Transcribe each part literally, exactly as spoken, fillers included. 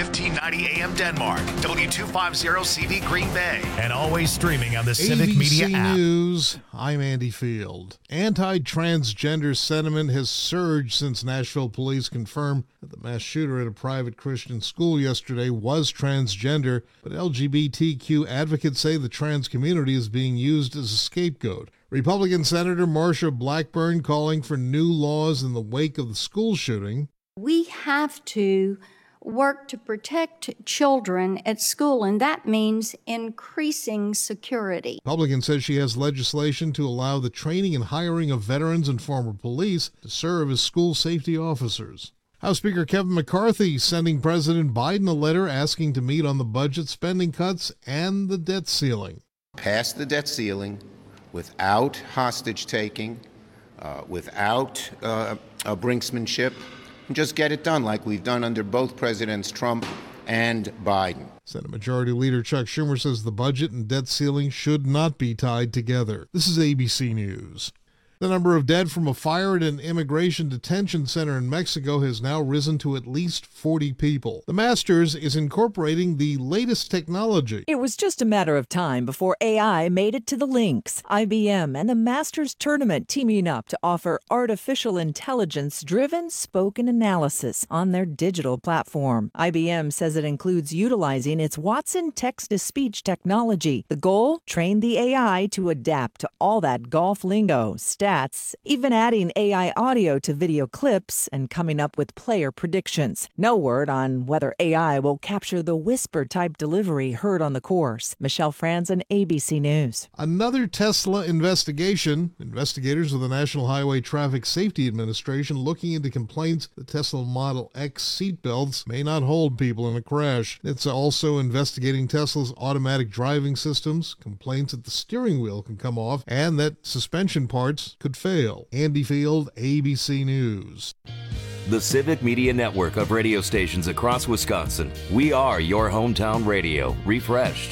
fifteen ninety A M Denmark, W two fifty C V Green Bay, and always streaming on the Civic A B C Media app. News, I'm Andy Field. Anti-transgender sentiment has surged since Nashville police confirmed that the mass shooter at a private Christian school yesterday was transgender, but L G B T Q advocates say the trans community is being used as a scapegoat. Republican Senator Marsha Blackburn calling for new laws in the wake of the school shooting. We have to work to protect children at school, and that means increasing security. Republican says she has legislation to allow the training and hiring of veterans and former police to serve as school safety officers. House Speaker Kevin McCarthy sending President Biden a letter asking to meet on the budget spending cuts and the debt ceiling. Pass the debt ceiling without hostage-taking, uh, without uh, uh, brinksmanship, and just get it done like we've done under both Presidents Trump and Biden. Senate Majority Leader Chuck Schumer says the budget and debt ceiling should not be tied together. This is A B C News. The number of dead from a fire at an immigration detention center in Mexico has now risen to at least forty people. The Masters is incorporating the latest technology. It was just a matter of time before A I made it to the links. I B M and the Masters Tournament teaming up to offer artificial intelligence-driven spoken analysis on their digital platform. I B M says it includes utilizing its Watson text-to-speech technology. The goal? Train the A I to adapt to all that golf lingo, stats, even adding A I audio to video clips and coming up with player predictions. No word on whether A I will capture the whisper-type delivery heard on the course. Michelle Franzen, A B C News. Another Tesla investigation. Investigators of the National Highway Traffic Safety Administration looking into complaints the Tesla Model X seatbelts may not hold people in a crash. It's also investigating Tesla's automatic driving systems, complaints that the steering wheel can come off, and that suspension parts could fail. Andy Field, A B C News. The Civic Media Network of radio stations across Wisconsin. We are your hometown radio, refreshed.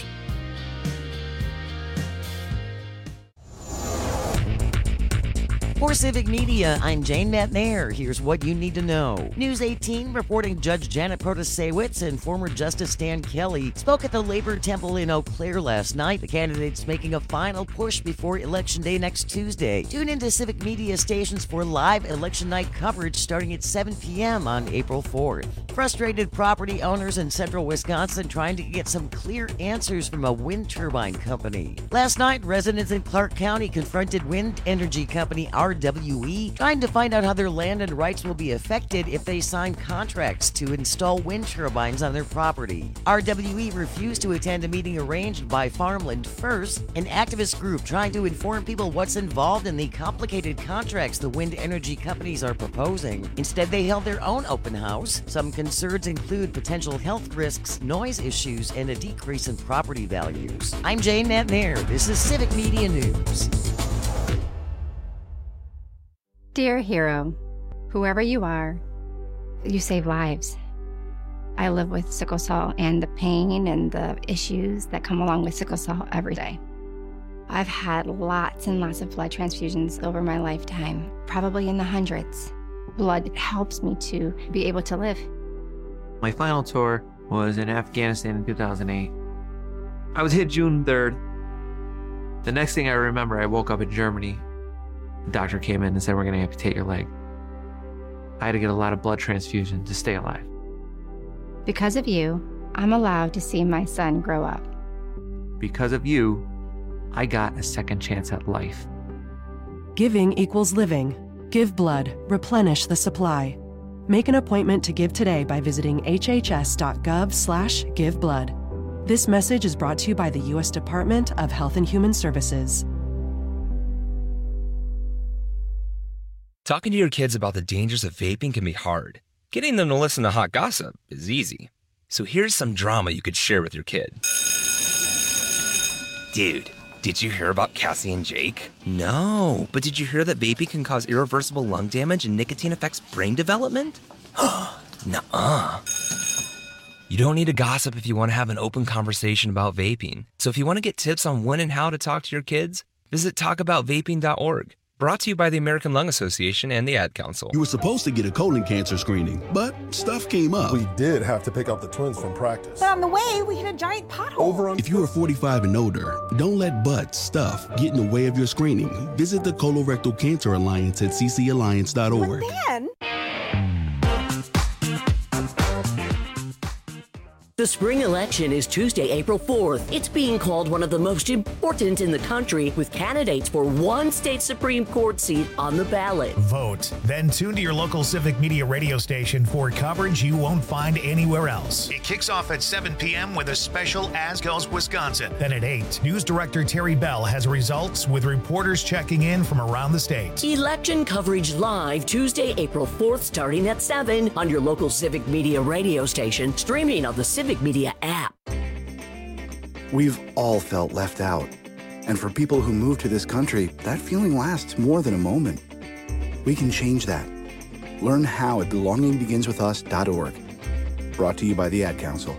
For Civic Media, I'm Jane Matnair. Here's what you need to know. News eighteen reporting Judge Janet Protasewicz and former Justice Stan Kelly spoke at the Labor Temple in Eau Claire last night. The candidates making a final push before Election Day next Tuesday. Tune into Civic Media stations for live election night coverage starting at seven p.m. on April fourth. Frustrated property owners in central Wisconsin trying to get some clear answers from a wind turbine company. Last night, residents in Clark County confronted wind energy company R W E, trying to find out how their land and rights will be affected if they sign contracts to install wind turbines on their property. R W E refused to attend a meeting arranged by Farmland First, an activist group trying to inform people what's involved in the complicated contracts the wind energy companies are proposing. Instead, they held their own open house. Some concerns include potential health risks, noise issues, and a decrease in property values. I'm Jane Matnair. This is Civic Media News. Dear hero, whoever you are, you save lives. I live with sickle cell and the pain and the issues that come along with sickle cell every day. I've had lots and lots of blood transfusions over my lifetime, probably in the hundreds. Blood helps me to be able to live. My final tour was in Afghanistan in two thousand eight. I was hit June third. The next thing I remember, I woke up in Germany. The doctor came in and said, we're going to amputate your leg. I had to get a lot of blood transfusion to stay alive. Because of you, I'm allowed to see my son grow up. Because of you, I got a second chance at life. Giving equals living. Give blood. Replenish the supply. Make an appointment to give today by visiting hhs.gov slash give blood. This message is brought to you by the U S Department of Health and Human Services. Talking to your kids about the dangers of vaping can be hard. Getting them to listen to hot gossip is easy. So here's some drama you could share with your kid. Dude, did you hear about Cassie and Jake? No, but did you hear that vaping can cause irreversible lung damage and nicotine affects brain development? Nuh-uh. You don't need to gossip if you want to have an open conversation about vaping. So if you want to get tips on when and how to talk to your kids, visit talk about vaping dot org. Brought to you by the American Lung Association and the Ad Council. You were supposed to get a colon cancer screening, but stuff came up. We did have to pick up the twins from practice. But on the way, we hit a giant pothole. Over on- If you are forty-five and older, don't let butt stuff get in the way of your screening. Visit the Colorectal Cancer Alliance at c c alliance dot org. But then... The spring election is Tuesday, April fourth. It's being called one of the most important in the country, with candidates for one state Supreme Court seat on the ballot. Vote. Then tune to your local Civic Media radio station for coverage you won't find anywhere else. It kicks off at seven p.m. with a special As Goes Wisconsin. Then at eight, News Director Terry Bell has results with reporters checking in from around the state. Election coverage live Tuesday, April fourth, starting at seven on your local Civic Media radio station, streaming on the Civic Media app. We've all felt left out. And for people who move to this country, that feeling lasts more than a moment. We can change that. Learn how at belonging begins with us dot org. Brought to you by the Ad Council.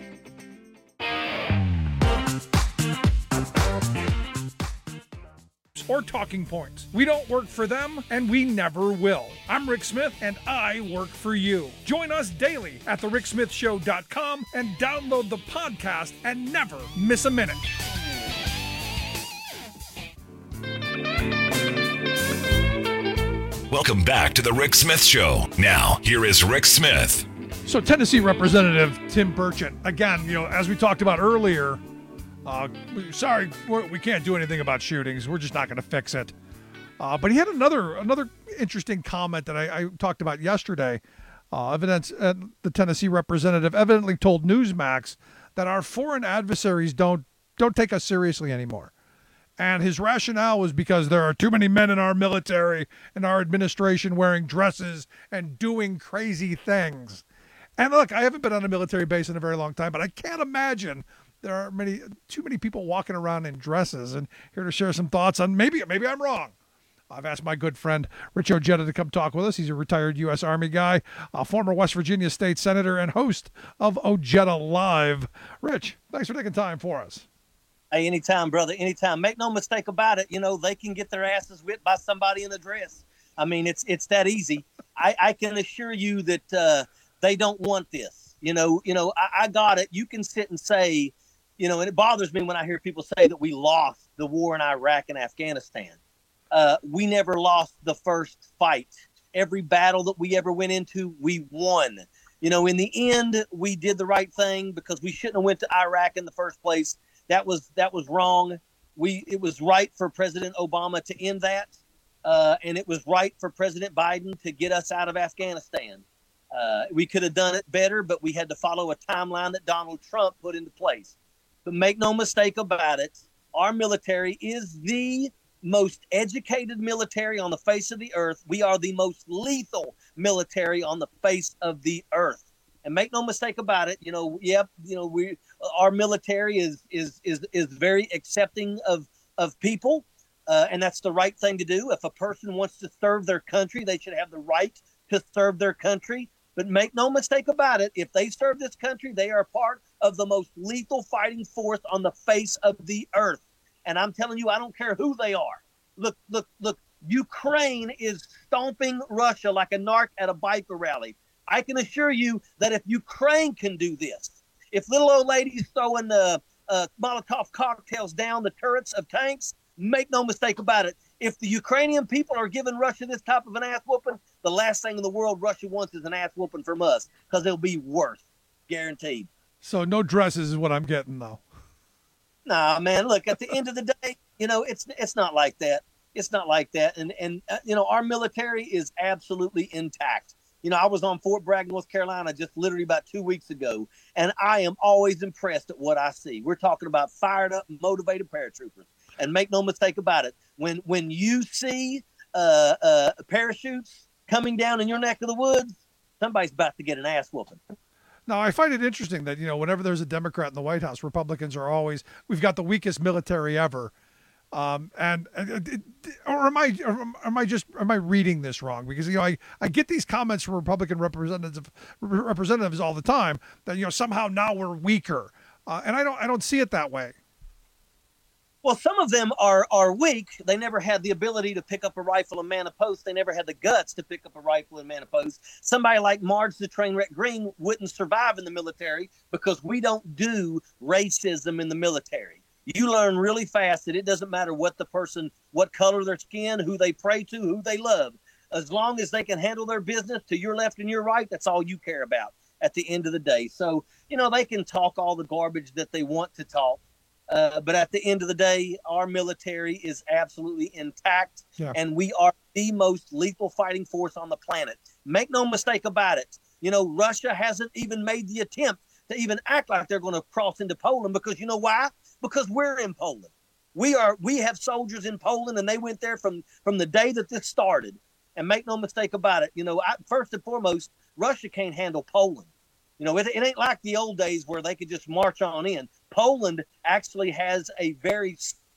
Or talking points. We don't work for them, and we never will. I'm Rick Smith, and I work for you. Join us daily at the rick smith show dot com and download the podcast and never miss a minute. Welcome back to the Rick Smith Show. Now, here is Rick Smith. So Tennessee Representative Tim Burchett, again, you know, as we talked about earlier, Uh, sorry, we're, we can't do anything about shootings. We're just not going to fix it. Uh, but he had another another interesting comment that I, I talked about yesterday. Uh, evidence, uh, the Tennessee representative evidently told Newsmax that our foreign adversaries don't don't take us seriously anymore. And his rationale was because there are too many men in our military and our administration wearing dresses and doing crazy things. And look, I haven't been on a military base in a very long time, but I can't imagine there are many, too many people walking around in dresses. And here to share some thoughts on, maybe, maybe I'm wrong. I've asked my good friend Rich Ojeda to come talk with us. He's a retired U S Army guy, a former West Virginia state senator, and host of Ojeda Live. Rich, thanks for taking time for us. Hey, anytime, brother, anytime. Make no mistake about it. You know, they can get their asses whipped by somebody in a dress. I mean, it's it's that easy. I, I can assure you that uh, they don't want this. You know, you know, I, I got it. You can sit and say, you know, and it bothers me when I hear people say that we lost the war in Iraq and Afghanistan. Uh, we never lost the first fight. Every battle that we ever went into, we won. You know, in the end, we did the right thing because we shouldn't have went to Iraq in the first place. That was that was wrong. We it was right for President Obama to end that, uh, and it was right for President Biden to get us out of Afghanistan. Uh, we could have done it better, but we had to follow a timeline that Donald Trump put into place. But make no mistake about it, our military is the most educated military on the face of the earth. We are the most lethal military on the face of the earth. And make no mistake about it, you know, yep, you know, we our military is is is is very accepting of of people, uh, and that's the right thing to do. If a person wants to serve their country, they should have the right to serve their country. But make no mistake about it, if they serve this country, they are part of the most lethal fighting force on the face of the earth. And I'm telling you, I don't care who they are. Look, look, look, Ukraine is stomping Russia like a narc at a biker rally. I can assure you that if Ukraine can do this, if little old ladies throwing the uh, Molotov cocktails down the turrets of tanks, make no mistake about it. If the Ukrainian people are giving Russia this type of an ass whooping, the last thing in the world Russia wants is an ass whooping from us, because it'll be worse, guaranteed. So no dresses is what I'm getting, though. Nah, man, look, at the end of the day, you know, it's it's not like that. It's not like that. And, and uh, you know, our military is absolutely intact. You know, I was on Fort Bragg, North Carolina, just literally about two weeks ago, and I am always impressed at what I see. We're talking about fired up, motivated paratroopers. And make no mistake about it, when when you see uh, uh, parachutes coming down in your neck of the woods, somebody's about to get an ass whooping. Now, I find it interesting that, you know, whenever there's a Democrat in the White House, Republicans are always, we've got the weakest military ever. Um, and, and or am I, or am I just, am I reading this wrong? Because, you know, I, I get these comments from Republican representatives, representatives all the time that, you know, somehow now we're weaker. Uh, and I don't, I don't see it that way. Well, some of them are are weak. They never had the ability to pick up a rifle and man a post. They never had the guts to pick up a rifle and man a post. Somebody like Marge the Trainwreck Green wouldn't survive in the military because we don't do racism in the military. You learn really fast that it doesn't matter what the person, what color their skin, who they pray to, who they love. As long as they can handle their business to your left and your right, that's all you care about at the end of the day. So, you know, they can talk all the garbage that they want to talk. Uh, but at the end of the day, our military is absolutely intact, yeah. and we are the most lethal fighting force on the planet. Make no mistake about it. You know, Russia hasn't even made the attempt to even act like they're going to cross into Poland because you know why? Because we're in Poland. We are. We have soldiers in Poland, and they went there from, from the day that this started. And make no mistake about it. You know, I, first and foremost, Russia can't handle Poland. You know, it, it ain't like the old days where they could just march on in. Poland actually has a very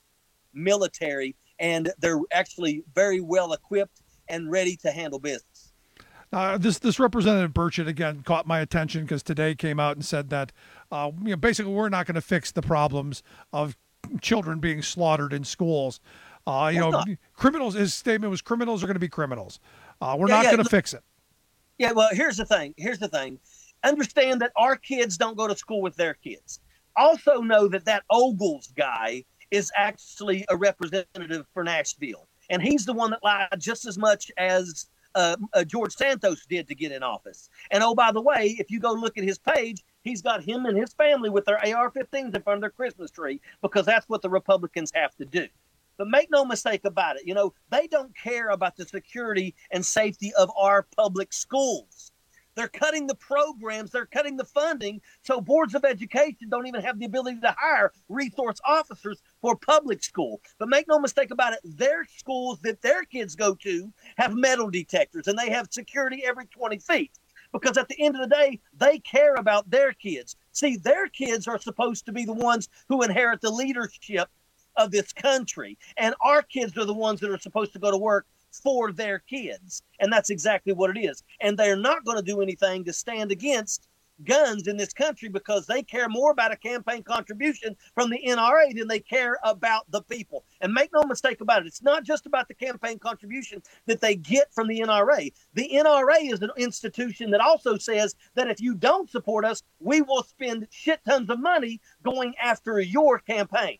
military, and they're actually very well equipped and ready to handle business. Uh, this this Representative Burchett, again, caught my attention because today came out and said that, uh, you know, basically we're not going to fix the problems of children being slaughtered in schools. Uh, you well, know, not. criminals, his statement was criminals are going to be criminals. Uh, we're yeah, not yeah, going to fix it. Yeah, well, here's the thing. Here's the thing. Understand that our kids don't go to school with their kids. Also know that that Ogles guy is actually a representative for Nashville. And he's the one that lied just as much as uh, uh, George Santos did to get in office. And oh, by the way, if you go look at his page, he's got him and his family with their A R fifteens in front of their Christmas tree because that's what the Republicans have to do. But make no mistake about it. You know, they don't care about the security and safety of our public schools. They're cutting the programs. They're cutting the funding. So boards of education don't even have the ability to hire resource officers for public school. But make no mistake about it, their schools that their kids go to have metal detectors and they have security every twenty feet. Because at the end of the day, they care about their kids. See, their kids are supposed to be the ones who inherit the leadership of this country. And our kids are the ones that are supposed to go to work for their kids. And that's exactly what it is. And they're not going to do anything to stand against guns in this country because they care more about a campaign contribution from the N R A than they care about the people. And make no mistake about it, it's not just about the campaign contribution that they get from the N R A. The N R A is an institution that also says that if you don't support us, we will spend shit tons of money going after your campaign.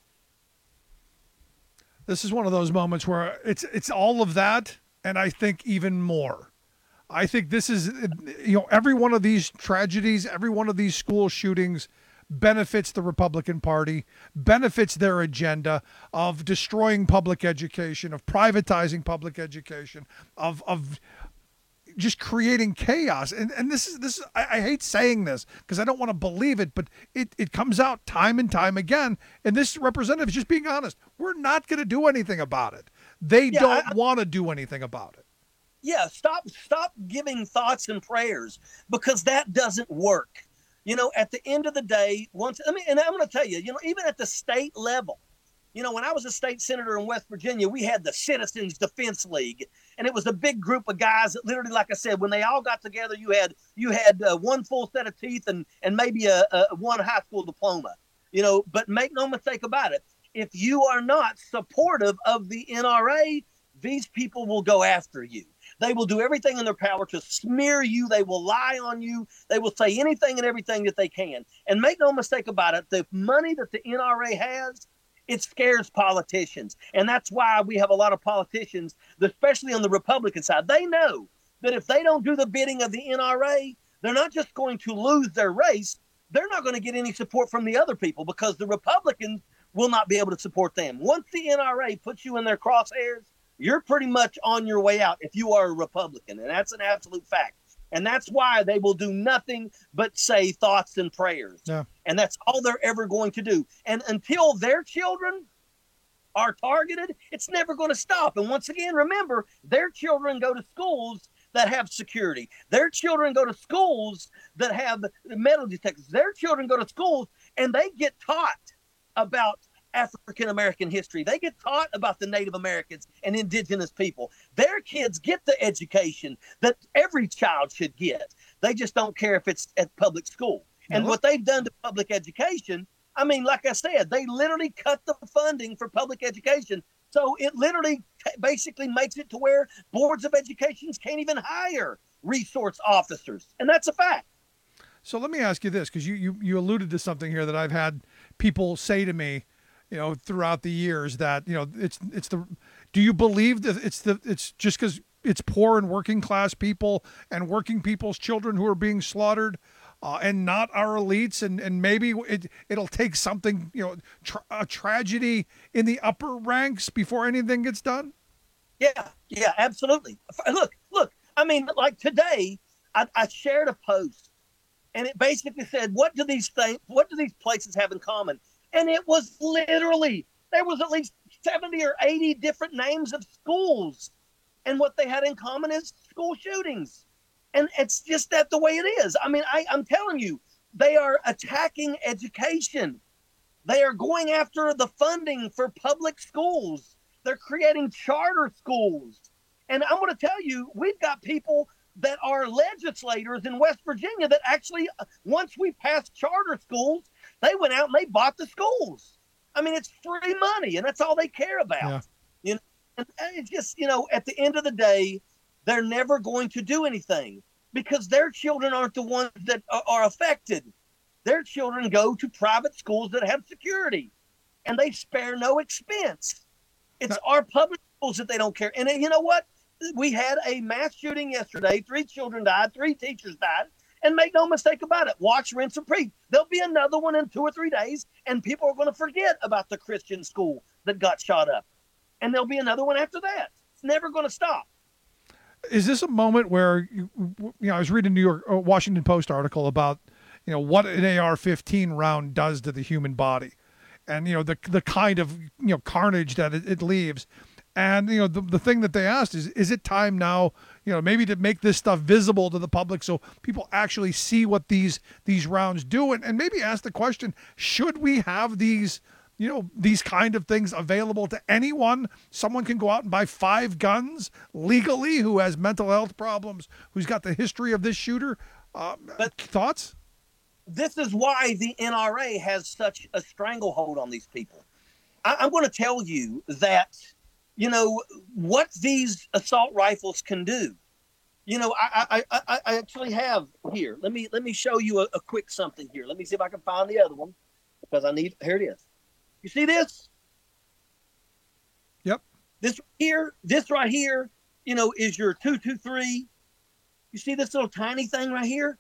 This is one of those moments where it's it's all of that, and I think even more. I think this is, you know, every one of these tragedies, every one of these school shootings benefits the Republican Party, benefits their agenda of destroying public education, of privatizing public education, of of just creating chaos. And and this is this is, I, I hate saying this because I don't want to believe it, but it, it comes out time and time again. And this representative is just being honest. We're not going to do anything about it. They yeah, don't want to do anything about it. Yeah, stop stop giving thoughts and prayers because that doesn't work. You know, at the end of the day, once I mean, and I'm going to tell you, you know, even at the state level, you know, when I was a state senator in West Virginia, we had the Citizens Defense League, and it was a big group of guys that literally, like I said, when they all got together, you had you had uh, one full set of teeth and and maybe a, a one high school diploma, you know. But make no mistake about it, if you are not supportive of the N R A, these people will go after you. They will do everything in their power to smear you. They will lie on you. They will say anything and everything that they can. And make no mistake about it, the money that the N R A has, it scares politicians. And that's why we have a lot of politicians, especially on the Republican side. They know that if they don't do the bidding of the N R A, they're not just going to lose their race. They're not going to get any support from the other people because the Republicans will not be able to support them. Once the N R A puts you in their crosshairs, you're pretty much on your way out if you are a Republican. And that's an absolute fact. And that's why they will do nothing but say thoughts and prayers. Yeah. And that's all they're ever going to do. And until their children are targeted, it's never going to stop. And once again, remember, their children go to schools that have security. Their children go to schools that have metal detectors. Their children go to schools and they get taught about African-American history. They get taught about the Native Americans and indigenous people. Their kids get the education that every child should get. They just don't care if it's at public school. And what they've done to public education I mean, like I said, they literally cut the funding for public education. So it literally t- basically makes it to where boards of education can't even hire resource officers. And that's a fact. So let me ask you this, because you, you, you alluded to something here that I've had people say to me, you know, throughout the years that, you know, it's it's the, do you believe that it's the, it's just because it's poor and working class people and working people's children who are being slaughtered uh, and not our elites, and, and maybe it, it'll take something, you know, tra- a tragedy in the upper ranks before anything gets done? Yeah, yeah, absolutely. Look, look, I mean, like today, I, I shared a post, and it basically said, what do these things, what do these places have in common? And it was literally, there was at least seventy or eighty different names of schools. And what they had in common is school shootings. And it's just that the way it is. I mean, I, I'm telling you, they are attacking education. They are going after the funding for public schools. They're creating charter schools. And I'm going to tell you, we've got people that are legislators in West Virginia that actually, once we passed charter schools, they went out and they bought the schools. I mean, it's free money, and that's all they care about. Yeah. You know, and it's just, you know, at the end of the day, they're never going to do anything because their children aren't the ones that are affected. Their children go to private schools that have security, and they spare no expense. It's our public schools that they don't care. And you know what? We had a mass shooting yesterday. Three children died. Three teachers died. And make no mistake about it. Watch, rinse, and repeat. There'll be another one in two or three days, and people are going to forget about the Christian school that got shot up. And there'll be another one after that. It's never going to stop. Is this a moment where, you, you know, I was reading a New York, uh, Washington Post article about, you know, what an A R fifteen round does to the human body, and, you know, the the kind of, you know, carnage that it, it leaves. And, you know, the, the thing that they asked is, is it time now, you know, maybe to make this stuff visible to the public so people actually see what these these rounds do? And, and maybe ask the question, should we have these, you know, these kind of things available to anyone? Someone can go out and buy five guns legally who has mental health problems, who's got the history of this shooter. Uh, but thoughts? This is why the N R A has such a stranglehold on these people. I, I'm going to tell you that, you know, what these assault rifles can do. You know, I I, I, I actually have here. Let me let me show you a, a quick something here. Let me see if I can find the other one, because I need, here it is. You see this? Yep. This here, this right here, you know, is your two two three. You see this little tiny thing right here?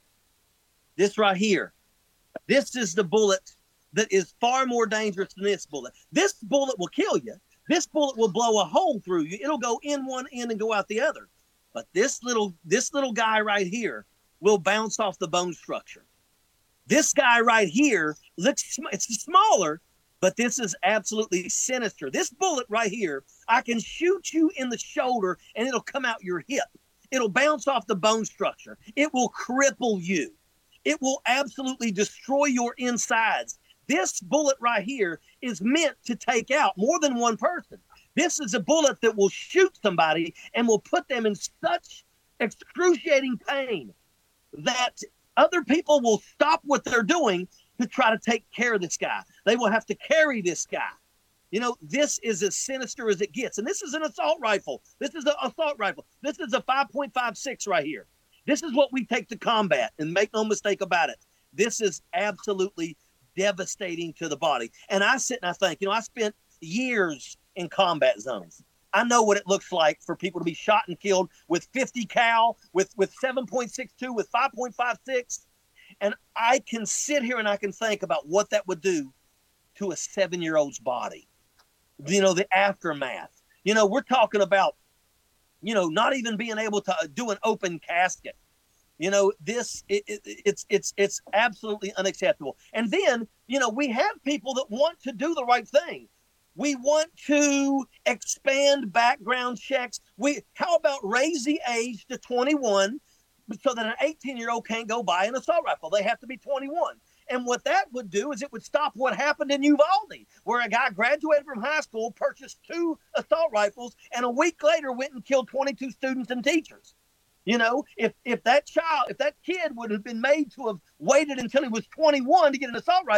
This right here. This is the bullet that is far more dangerous than this bullet. This bullet will kill you. This bullet will blow a hole through you. It'll go in one end and go out the other. But this little this little guy right here will bounce off the bone structure. This guy right here looks, it's smaller, but this is absolutely sinister. This bullet right here, I can shoot you in the shoulder and it'll come out your hip. It'll bounce off the bone structure. It will cripple you. It will absolutely destroy your insides. This bullet right here is meant to take out more than one person. This is a bullet that will shoot somebody and will put them in such excruciating pain that other people will stop what they're doing to try to take care of this guy. They will have to carry this guy. You know, this is as sinister as it gets. And this is an assault rifle. This is an assault rifle. This is a five point five six right here. This is what we take to combat, and make no mistake about it. This is absolutely devastating to the body. And I sit and I think, you know, I spent years in combat zones. I know what it looks like for people to be shot and killed with fifty cal, with, with seven point six two, with five point five six. And I can sit here and I can think about what that would do to a seven-year-old's body. You know, the aftermath. You know, we're talking about, you know, not even being able to do an open casket. You know, this, it, it, it's, it's, it's absolutely unacceptable. And then, you know, we have people that want to do the right thing. We want to expand background checks. We, how about raise the age to twenty-one so that an eighteen-year-old can't go buy an assault rifle? They have to be twenty-one. And what that would do is it would stop what happened in Uvalde, where a guy graduated from high school, purchased two assault rifles, and a week later went and killed twenty-two students and teachers. You know, if if that child, if that kid would have been made to have waited until he was twenty-one to get an assault rifle,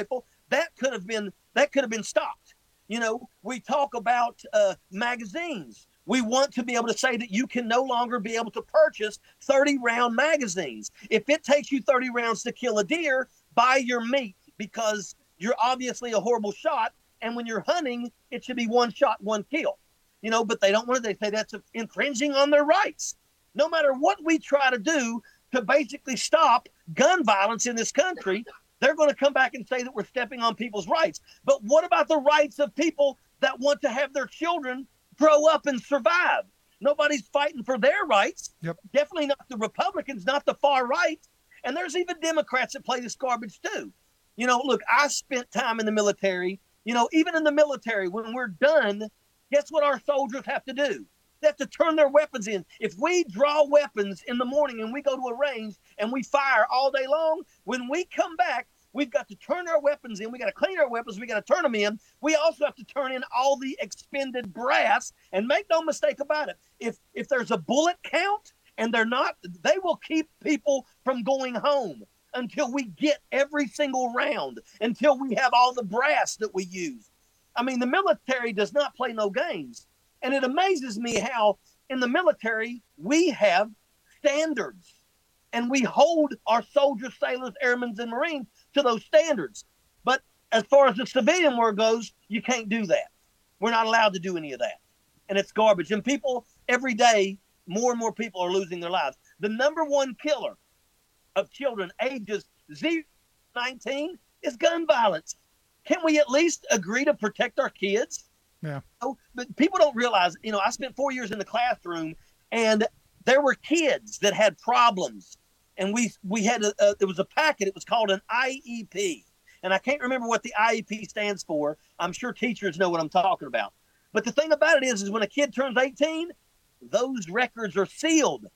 that could have been that could have been stopped. You know, we talk about uh, magazines. We want to be able to say that you can no longer be able to purchase thirty round magazines. If it takes you thirty rounds to kill a deer, buy your meat, because you're obviously a horrible shot. And when you're hunting, it should be one shot, one kill. You know, but they don't want to. They say that's infringing on their rights. No matter what we try to do to basically stop gun violence in this country, they're going to come back and say that we're stepping on people's rights. But what about the rights of people that want to have their children grow up and survive? Nobody's fighting for their rights. Yep. Definitely not the Republicans, not the far right. And there's even Democrats that play this garbage too. You know, look, I spent time in the military. You know, even in the military, when we're done, guess what our soldiers have to do? They have to turn their weapons in. If we draw weapons in the morning and we go to a range and we fire all day long, when we come back, we've got to turn our weapons in. We got to clean our weapons. We got to turn them in. We also have to turn in all the expended brass. And make no mistake about it, if if there's a bullet count and they're not, they will keep people from going home until we get every single round, until we have all the brass that we use. I mean, the military does not play no games. And it amazes me how in the military we have standards, and we hold our soldiers, sailors, airmen, and Marines to those standards. But as far as the civilian world goes, you can't do that. We're not allowed to do any of that. And it's garbage. And people, every day, more and more people are losing their lives. The number one killer of children ages zero to nineteen is gun violence. Can we at least agree to protect our kids? Yeah. Oh, but people don't realize, you know, I spent four years in the classroom, and there were kids that had problems. And we we had, a, a, it was a packet. It was called an I E P. And I can't remember what the I E P stands for. I'm sure teachers know what I'm talking about. But the thing about it is, is when a kid turns eighteen, those records are sealed.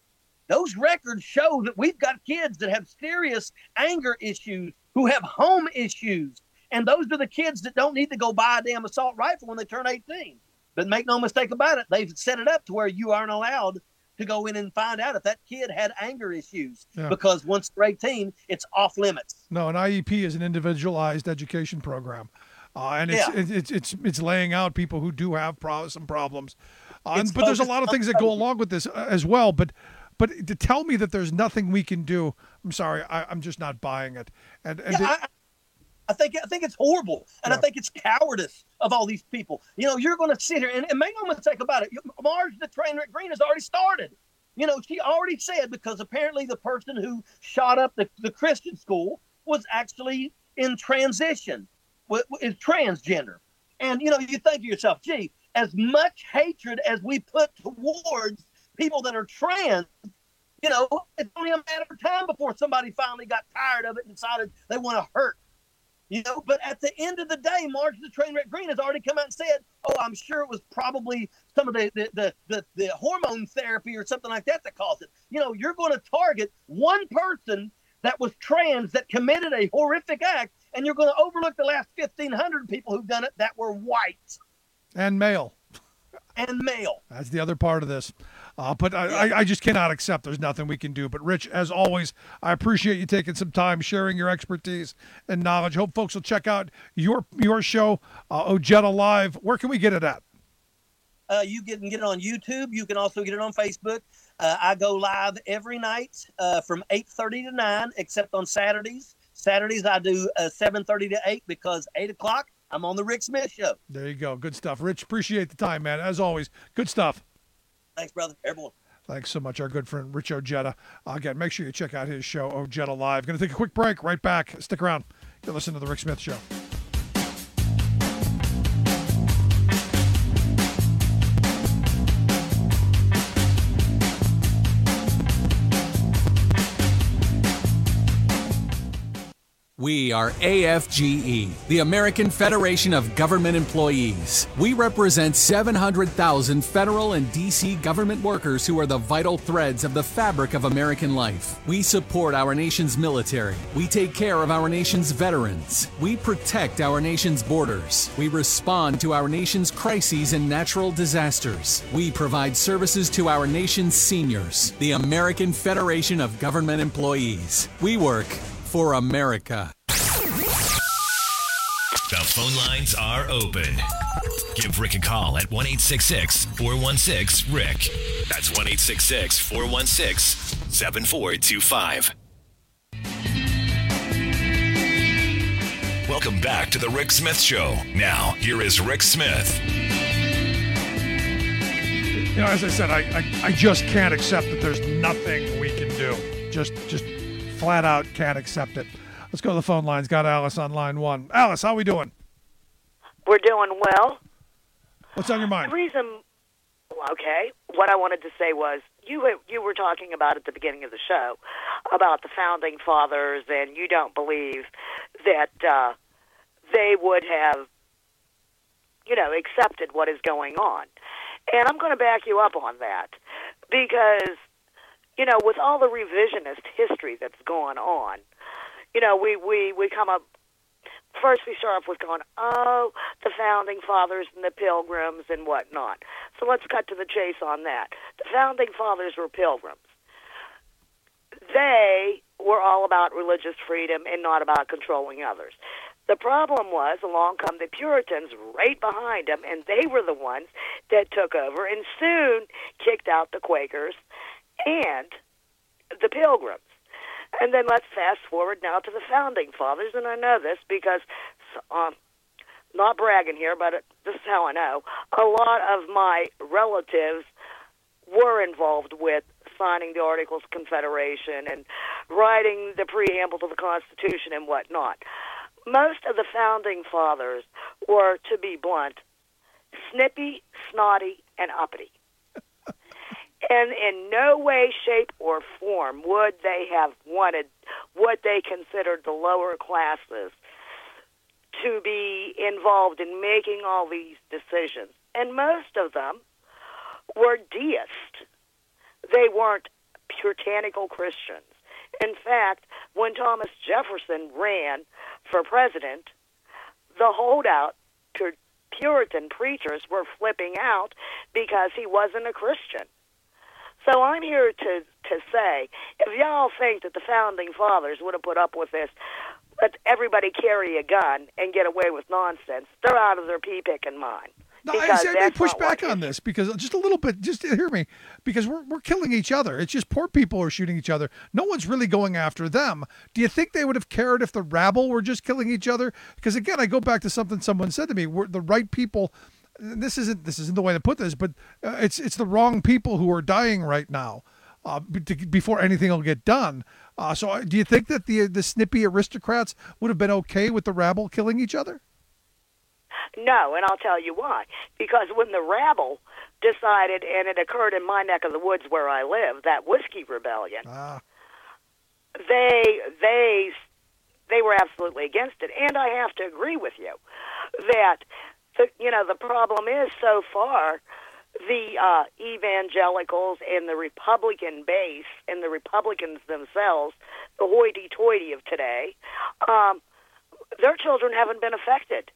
Those records show that we've got kids that have serious anger issues, who have home issues. And those are the kids that don't need to go buy a damn assault rifle when they turn eighteen. But make no mistake about it, they've set it up to where you aren't allowed to go in and find out if that kid had anger issues. Yeah. Because once they're eighteen, it's off limits. No, an I E P is an individualized education program. Uh, and it's, yeah. it's, it's it's it's laying out people who do have pro- some problems. Uh, but there's a lot of things that go along with this uh, as well. But but to tell me that there's nothing we can do, I'm sorry, I, I'm just not buying it. And, and yeah, I, I think I think it's horrible, and yeah. I think it's cowardice of all these people. You know, you're going to sit here and, and make no mistake about it. Marge the Trainwreck Green has already started. You know, she already said, because apparently the person who shot up the, the Christian school was actually in transition, is transgender. And, you know, you think to yourself, gee, as much hatred as we put towards people that are trans, you know, it's only a matter of time before somebody finally got tired of it and decided they want to hurt. You know, but at the end of the day, Marge the Trainwreck Green has already come out and said, oh, I'm sure it was probably some of the the, the, the, the hormone therapy or something like that that caused it. You know, you're going to target one person that was trans that committed a horrific act, and you're going to overlook the last fifteen hundred people who've done it that were white. And male. And male. That's the other part of this. Uh, but I, I, I just cannot accept there's nothing we can do. But, Rich, as always, I appreciate you taking some time, sharing your expertise and knowledge. Hope folks will check out your your show, uh, Ojeda Live. Where can we get it at? Uh, you can get it on YouTube. You can also get it on Facebook. Uh, I go live every night uh, from eight thirty to nine, except on Saturdays. Saturdays I do uh, seven thirty to eight, because eight o'clock I'm on the Rick Smith Show. There you go. Good stuff. Rich, appreciate the time, man. As always, good stuff. Thanks, brother. Everyone. Thanks so much, our good friend Rich Ojeda. Uh, again, make sure you check out his show, Ojeda Live. Going to take a quick break. Right back. Stick around. You'll listen to the Rick Smith Show. We are A F G E, the American Federation of Government Employees. We represent seven hundred thousand federal and D C government workers who are the vital threads of the fabric of American life. We support our nation's military. We take care of our nation's veterans. We protect our nation's borders. We respond to our nation's crises and natural disasters. We provide services to our nation's seniors. The American Federation of Government Employees. We work for America. The phone lines are open. Give Rick a call at one eight six six, four one six, Rick. That's one eight six six, four one six, seven four two five. Welcome back to the Rick Smith Show. Now, here is Rick Smith. You know, as I said, I, I, I just can't accept that there's nothing we can do. Just, just flat out can't accept it. Let's go to the phone lines. Got Alice on line one. Alice, how we doing? We're doing well. What's on your mind? The reason, okay, what I wanted to say was, you were- you were talking about at the beginning of the show about the Founding Fathers, and you don't believe that uh, they would have, you know, accepted what is going on. And I'm going to back you up on that because, you know, with all the revisionist history that's going on, you know, we, we, we come up, first we start off with going, oh, the Founding Fathers and the Pilgrims and whatnot. So let's cut to the chase on that. The Founding Fathers were Pilgrims. They were all about religious freedom and not about controlling others. The problem was, along come the Puritans right behind them, and they were the ones that took over and soon kicked out the Quakers and the Pilgrims. And then let's fast forward now to the Founding Fathers, and I know this because, um, not bragging here, but it, this is how I know, a lot of my relatives were involved with signing the Articles of Confederation and writing the preamble to the Constitution and whatnot. Most of the Founding Fathers were, to be blunt, snippy, snotty, and uppity. And in no way, shape, or form would they have wanted what they considered the lower classes to be involved in making all these decisions. And most of them were deists. They weren't puritanical Christians. In fact, when Thomas Jefferson ran for president, the holdout Pur- Puritan preachers were flipping out because he wasn't a Christian. So I'm here to, to say, if y'all think that the Founding Fathers would have put up with this, let everybody carry a gun and get away with nonsense, they're out of their pea-picking mind. No, I said they push back on this because just a little bit, just hear me, because we're we're killing each other. It's just poor people are shooting each other. No one's really going after them. Do you think they would have cared if the rabble were just killing each other? Because again, I go back to something someone said to me. We're the right people. This isn't this isn't the way to put this, but uh, it's it's the wrong people who are dying right now uh, to, before anything will get done. Uh, so, uh, do you think that the the snippy aristocrats would have been okay with the rabble killing each other? No, and I'll tell you why. Because when the rabble decided, and it occurred in my neck of the woods where I live, that whiskey rebellion, ah. they they they were absolutely against it. And I have to agree with you that the, you know the problem is so far the uh, evangelicals and the Republican base and the Republicans themselves, the hoity-toity of today, um, their children haven't been affected.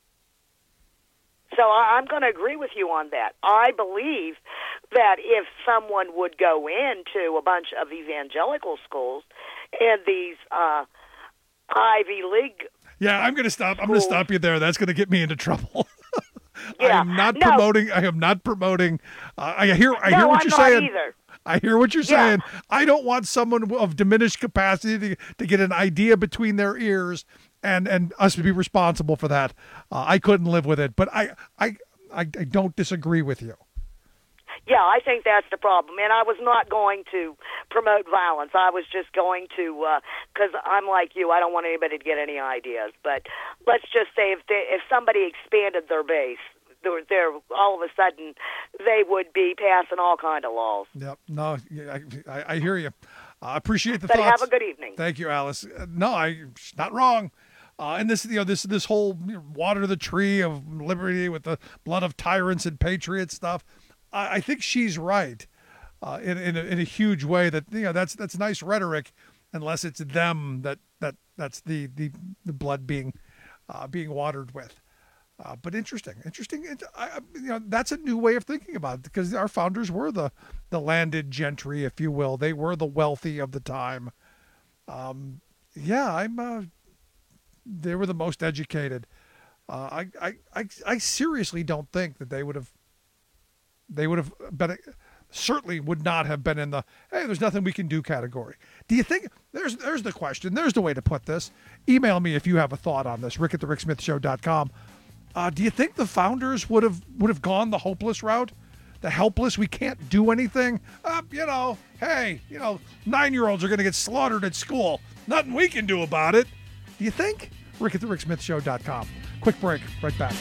So I'm going to agree with you on that. I believe that if someone would go into a bunch of evangelical schools and these uh, Ivy League, yeah, I'm going to stop. I'm going to stop you there. That's going to get me into trouble. Yeah, I am not no. promoting. I am not promoting. Uh, I hear. I no, hear what I'm you're not saying. Either. I hear what you're Yeah. saying. I don't want someone of diminished capacity to, to get an idea between their ears and, and us to be responsible for that. Uh, I couldn't live with it, but I, I, I, I don't disagree with you. Yeah, I think that's the problem. And I was not going to promote violence. I was just going to, because uh, I'm like you, I don't want anybody to get any ideas. But let's just say if they, if somebody expanded their base, they're, they're all of a sudden they would be passing all kind of laws. Yep. No, I, I, I hear you. I appreciate the but thoughts. have a good evening. Thank you, Alice. Uh, No, I she's not wrong. Uh, and this, you know, this this whole water the tree of liberty with the blood of tyrants and patriots stuff. I, I think she's right uh, in in a, in a huge way. That you know that's that's nice rhetoric, unless it's them that that that's the the, the blood being uh, being watered with. Uh, but interesting, interesting. It, I, you know, that's a new way of thinking about it because our founders were the, the landed gentry, if you will. They were the wealthy of the time. Um, yeah, I'm. Uh, they were the most educated. Uh, I, I, I, I seriously don't think that they would have, they would have been, certainly would not have been in the, hey, there's nothing we can do category. Do you think, there's there's the question, there's the way to put this. Email me if you have a thought on this, rick at the rick smith show dot com. Uh, do you think the founders would have would have gone the hopeless route? The helpless, we can't do anything? Uh, you know, hey, you know, nine-year-olds are going to get slaughtered at school. Nothing we can do about it. Do you think? rick at the rick smith show dot com. Quick break, right back.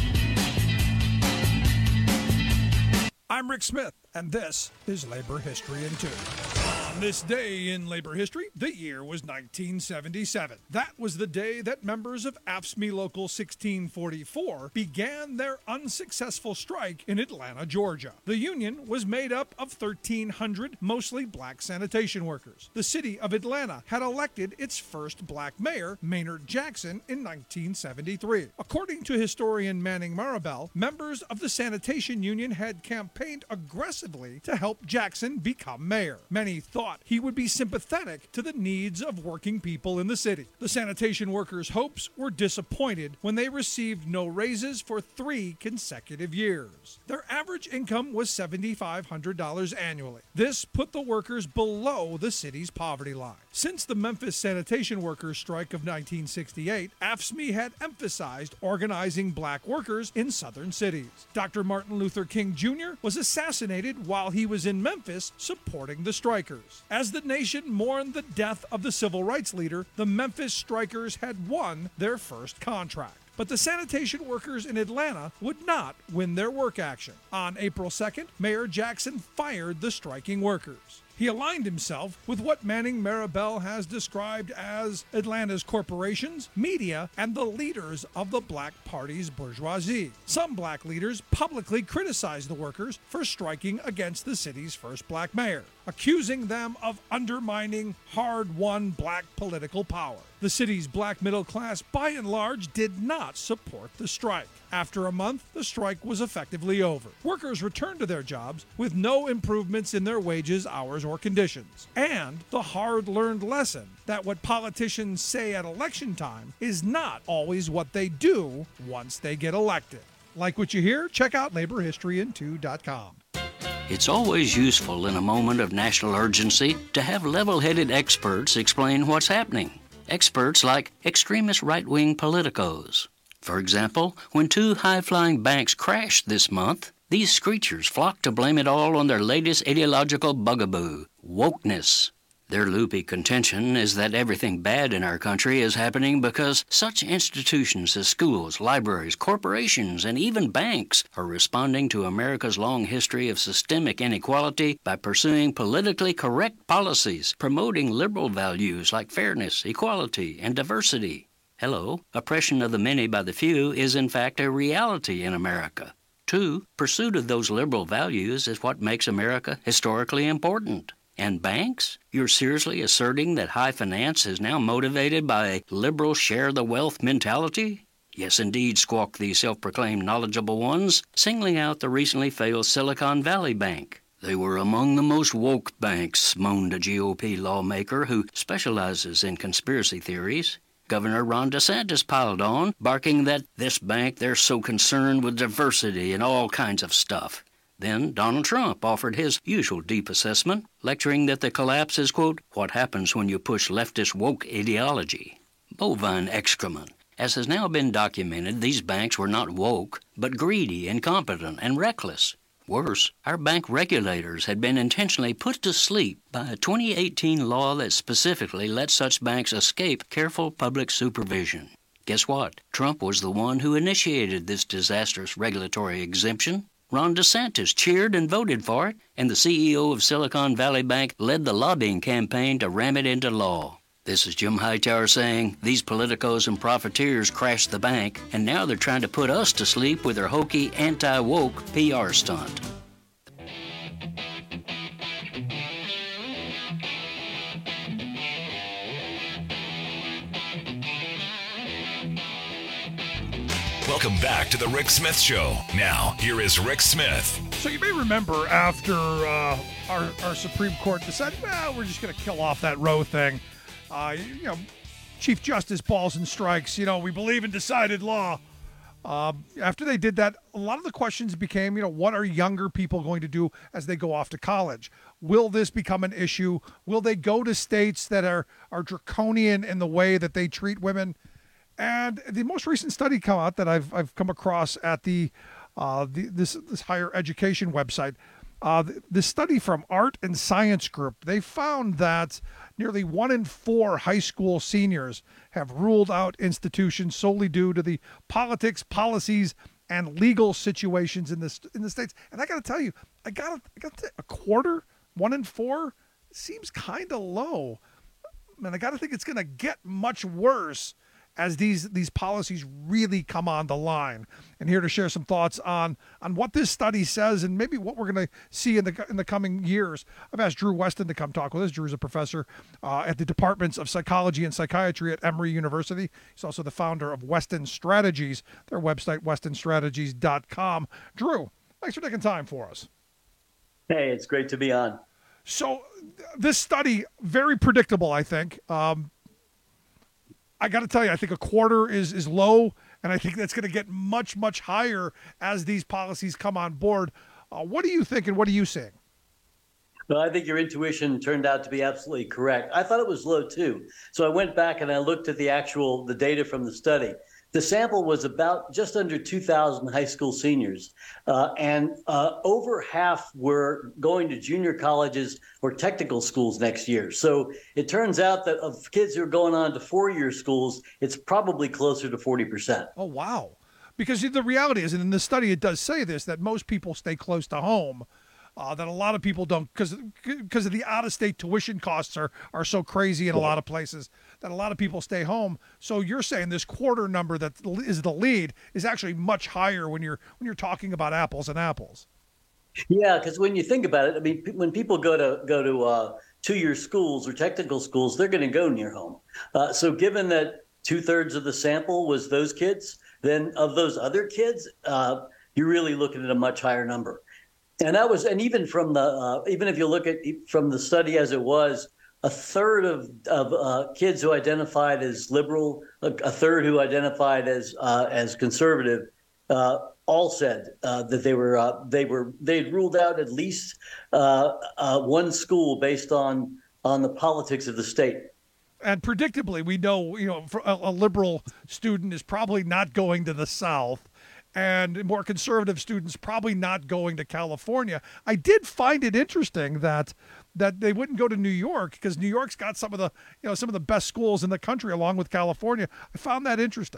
I'm Rick Smith, and this is Labor History in Two. On this day in labor history, the year was nineteen seventy-seven. That was the day that members of A F S C M E Local sixteen forty-four began their unsuccessful strike in Atlanta, Georgia. The union was made up of thirteen hundred mostly black sanitation workers. The city of Atlanta had elected its first black mayor, Maynard Jackson, in nineteen seventy-three. According to historian Manning Marabell, members of the sanitation union had campaigned aggressively to help Jackson become mayor. Many thought he would be sympathetic to the needs of working people in the city. The sanitation workers' hopes were disappointed when they received no raises for three consecutive years. Their average income was seven thousand five hundred dollars annually. This put the workers below the city's poverty line. Since the Memphis sanitation workers' strike of nineteen sixty-eight, A F S C M E had emphasized organizing black workers in southern cities. Doctor Martin Luther King Junior was assassinated while he was in Memphis supporting the strikers. As the nation mourned the death of the civil rights leader, the Memphis strikers had won their first contract. But the sanitation workers in Atlanta would not win their work action. On April second, Mayor Jackson fired the striking workers. He aligned himself with what Manning Marabell has described as Atlanta's corporations, media, and the leaders of the Black Party's bourgeoisie. Some black leaders publicly criticized the workers for striking against the city's first black mayor, accusing them of undermining hard-won black political power. The city's black middle class, by and large, did not support the strike. After a month, the strike was effectively over. Workers returned to their jobs with no improvements in their wages, hours, or conditions. And the hard-learned lesson that what politicians say at election time is not always what they do once they get elected. Like what you hear? Check out labor history in two dot com. It's always useful in a moment of national urgency to have level-headed experts explain what's happening. Experts like extremist right-wing politicos. For example, when two high-flying banks crashed this month, these screechers flocked to blame it all on their latest ideological bugaboo, wokeness. Their loopy contention is that everything bad in our country is happening because such institutions as schools, libraries, corporations, and even banks are responding to America's long history of systemic inequality by pursuing politically correct policies, promoting liberal values like fairness, equality, and diversity. Hello, oppression of the many by the few is in fact a reality in America. Two, pursuit of those liberal values is what makes America historically important. And banks? You're seriously asserting that high finance is now motivated by a liberal share-the-wealth mentality? Yes, indeed, squawk these self-proclaimed knowledgeable ones, singling out the recently failed Silicon Valley Bank. They were among the most woke banks, moaned a G O P lawmaker who specializes in conspiracy theories. Governor Ron DeSantis piled on, barking that this bank, they're so concerned with diversity and all kinds of stuff. Then Donald Trump offered his usual deep assessment, lecturing that the collapse is, quote, what happens when you push leftist woke ideology. Bovine excrement. As has now been documented, these banks were not woke, but greedy, incompetent, and reckless. Worse, our bank regulators had been intentionally put to sleep by a twenty eighteen law that specifically let such banks escape careful public supervision. Guess what? Trump was the one who initiated this disastrous regulatory exemption. Ron DeSantis cheered and voted for it, and the C E O of Silicon Valley Bank led the lobbying campaign to ram it into law. This is Jim Hightower saying, these politicos and profiteers crashed the bank, and now they're trying to put us to sleep with their hokey, anti-woke P R stunt. Welcome back to the Rick Smith Show. Now, here is Rick Smith. So you may remember after uh, our, our Supreme Court decided, well, we're just going to kill off that Roe thing. Uh, you know, Chief Justice balls and strikes. You know, we believe in decided law. Um, after they did that, a lot of the questions became, you know, what are younger people going to do as they go off to college? Will this become an issue? Will they go to states that are, are draconian in the way that they treat women? And the most recent study come out that I've I've come across at the, uh, the this this higher education website, uh, the, the study from Art and Science Group, they found that nearly one in four high school seniors have ruled out institutions solely due to the politics, policies, and legal situations in this in the states. And I got to tell you, I got I got to, a quarter, one in four, seems kind of low. And I got to think it's going to get much worse as these these policies really come on the line. And here to share some thoughts on on what this study says and maybe what we're going to see in the in the coming years, I've asked Drew Weston to come talk with us. Drew is a professor uh, at the Departments of Psychology and Psychiatry at Emory University. He's also the founder of Weston Strategies, their website, weston strategies dot com. Drew, thanks for taking time for us. Hey, it's great to be on. So this study, very predictable, I think. Um, I got to tell you, I think a quarter is is low, and I think that's going to get much, much higher as these policies come on board. Uh, what do you think, and what are you seeing? Well, I think your intuition turned out to be absolutely correct. I thought it was low too. So I went back and I looked at the actual the data from the study. The sample was about just under two thousand high school seniors, uh, and uh, over half were going to junior colleges or technical schools next year. So it turns out that of kids who are going on to four-year schools, it's probably closer to forty percent. Oh, wow. Because the reality is, and in the study it does say this, that most people stay close to home. Uh, that a lot of people don't, because because of the out-of-state tuition costs are are so crazy in a lot of places, that a lot of people stay home. So you're saying this quarter number that is the lead is actually much higher when you're when you're talking about apples and apples. Yeah, because when you think about it, I mean, when people go to go to uh, two-year schools or technical schools, they're going to go near home. Uh, so given that two-thirds of the sample was those kids, then of those other kids, uh, you're really looking at a much higher number. And that was, and even from the, uh, even if you look at from the study as it was, a third of of uh, kids who identified as liberal, a, a third who identified as uh, as conservative, uh, all said uh, that they were uh, they were they'd ruled out at least uh, uh, one school based on on the politics of the state. And predictably, we know, you know, a, a liberal student is probably not going to the South. And more conservative students probably not going to California. I did find it interesting that that they wouldn't go to New York because New York's got some of the you know some of the best schools in the country along with California. I found that interesting.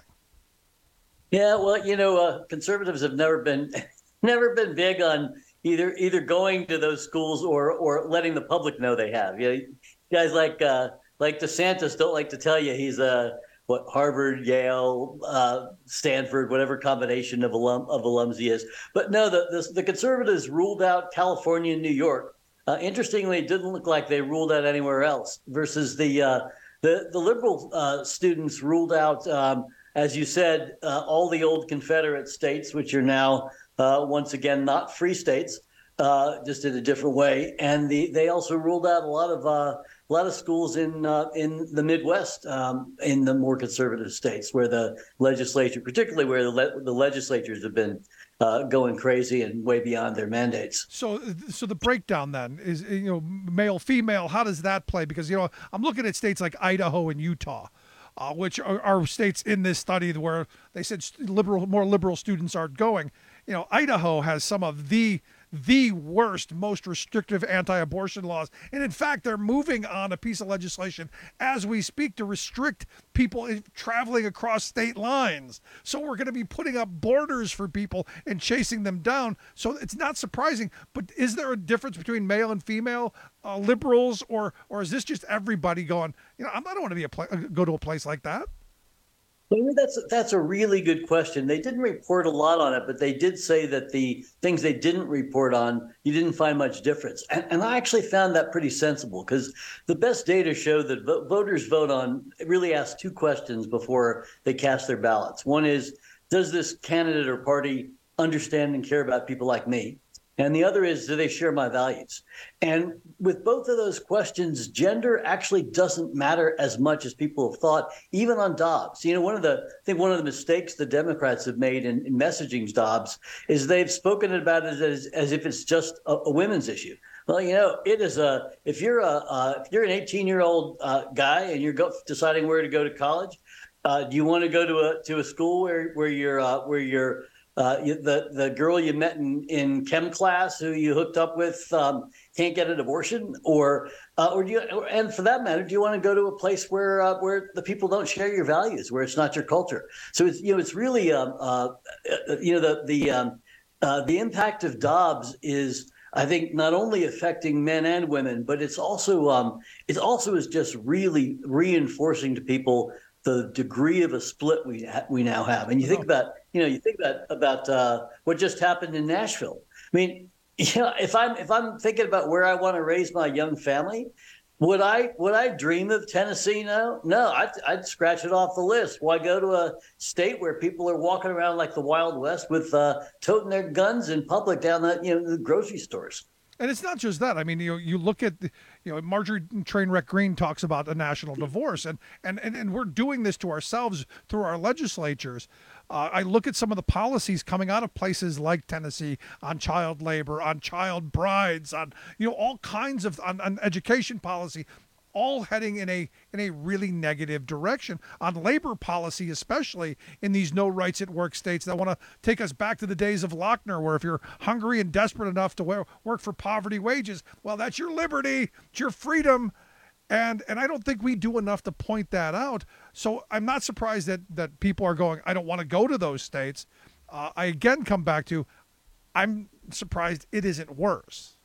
Yeah, well, you know, uh, conservatives have never been never been big on either either going to those schools or or letting the public know they have. You know, guys like uh, like DeSantis don't like to tell you he's a what Harvard, Yale, uh, Stanford, whatever combination of alum of alums he is. But no, the the, the conservatives ruled out California and New York. Uh, interestingly, it didn't look like they ruled out anywhere else. Versus the uh, the the liberal uh, students ruled out, um, as you said, uh, all the old Confederate states, which are now uh, once again not free states, uh, just in a different way. And the they also ruled out a lot of. Uh, A lot of schools in uh, in the Midwest, um, in the more conservative states, where the legislature, particularly where the, le- the legislatures have been uh, going crazy and way beyond their mandates. So, so the breakdown then is, you know, male, female. How does that play? Because you know, I'm looking at states like Idaho and Utah, uh, which are, are states in this study where they said liberal, more liberal students aren't going. You know, Idaho has some of the the worst, most restrictive anti-abortion laws. And in fact, they're moving on a piece of legislation as we speak to restrict people traveling across state lines. So we're going to be putting up borders for people and chasing them down. So it's not surprising. But is there a difference between male and female uh, liberals, or or is this just everybody going, you know, I don't want to be a pla- go to a place like that? Well, that's that's a really good question. They didn't report a lot on it, but they did say that the things they didn't report on, you didn't find much difference. And, and I actually found that pretty sensible because the best data show that vo- voters vote on really ask two questions before they cast their ballots. One is, does this candidate or party understand and care about people like me? And the other is, do they share my values? And with both of those questions, gender actually doesn't matter as much as people have thought, even on Dobbs. You know, one of the, I think one of the mistakes the Democrats have made in, in messaging Dobbs is they've spoken about it as, as if it's just a, a women's issue. Well, you know, it is a, if you're a, uh, if you're an eighteen year old uh, guy and you're go, deciding where to go to college, uh, do you want to go to a, to a school where, where you're, uh, where you're, Uh, you, the the girl you met in, in chem class who you hooked up with um, can't get an abortion, or uh, or do you, and for that matter, do you want to go to a place where uh, where the people don't share your values, where it's not your culture? So it's you know it's really um, uh, you know the the um, uh, the impact of Dobbs is, I think, not only affecting men and women, but it's also um, it also is just really reinforcing to people the degree of a split we ha- we now have. And you think about, you know, you think about about uh, what just happened in Nashville. I mean, you know, if I'm if I'm thinking about where I want to raise my young family, would I would I dream of Tennessee now? No, I'd, I'd scratch it off the list. Why go to a state where people are walking around like the Wild West with uh, toting their guns in public down the you know the grocery stores? And it's not just that. I mean, you you look at, you know, Marjorie Trainwreck Green talks about a national divorce, and and, and, and we're doing this to ourselves through our legislatures. Uh, I look at some of the policies coming out of places like Tennessee on child labor, on child brides, on, you know, all kinds of, on, on education policy, all heading in a in a really negative direction on labor policy, especially in these no rights at work states that want to take us back to the days of Lochner, where if you're hungry and desperate enough to work for poverty wages, well, that's your liberty, it's your freedom. And and I don't think we do enough to point that out. So I'm not surprised that that people are going, I don't want to go to those states. Uh, I again come back to, I'm surprised it isn't worse.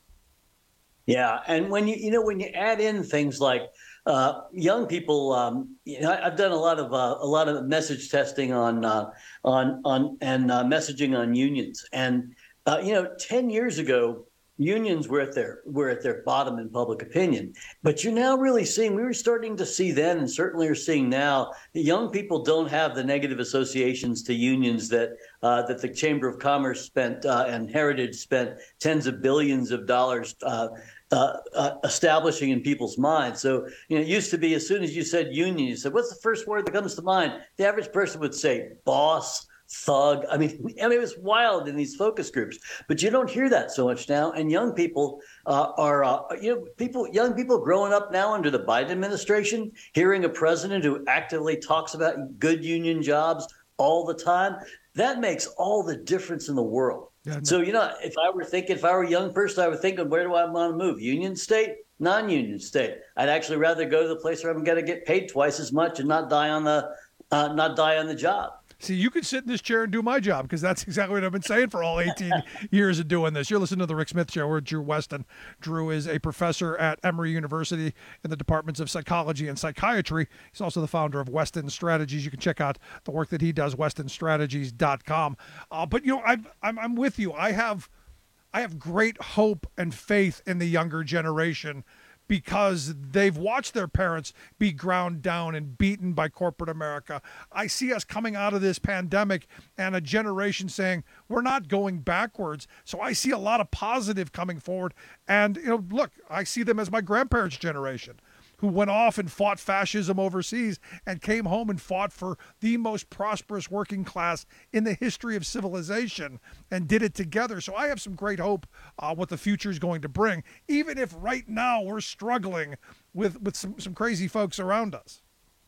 Yeah, and when you you know when you add in things like uh, young people, um, you know, I've done a lot of uh, a lot of message testing on uh, on on and uh, messaging on unions, and uh, you know, ten years ago, unions were at their were at their bottom in public opinion. But you're now really seeing, we were starting to see then, and certainly are seeing now, that young people don't have the negative associations to unions that uh, that the Chamber of Commerce spent uh, and Heritage spent tens of billions of dollars uh, uh, uh, establishing in people's minds. So, you know, it used to be as soon as you said union, you said, what's the first word that comes to mind? The average person would say boss, thug. I mean, I mean, it was wild in these focus groups, but you don't hear that so much now. And young people uh, are, uh, you know, people, young people growing up now under the Biden administration, hearing a president who actively talks about good union jobs all the time. That makes all the difference in the world. Yeah, no. So, you know, if I were thinking, if I were a young person, I would think, where do I want to move? Union state, non-union state? I'd actually rather go to the place where I'm going to get paid twice as much and not die on the, uh, not die on the job. See, you could sit in this chair and do my job, because that's exactly what I've been saying for all eighteen years of doing this. You're listening to The Rick Smith Show. We're Drew Weston. Drew is a professor at Emory University in the departments of psychology and psychiatry. He's also the founder of Weston Strategies. You can check out the work that he does, weston strategies dot com. Uh, but, you know, I've, I'm, I'm with you. I have, I have great hope and faith in the younger generation, because they've watched their parents be ground down and beaten by corporate America. I see us coming out of this pandemic and a generation saying, we're not going backwards. So I see a lot of positive coming forward. And, you know, look, I see them as my grandparents' generation, who went off and fought fascism overseas and came home and fought for the most prosperous working class in the history of civilization and did it together. So I have some great hope uh, what the future is going to bring, even if right now we're struggling with, with some, some crazy folks around us.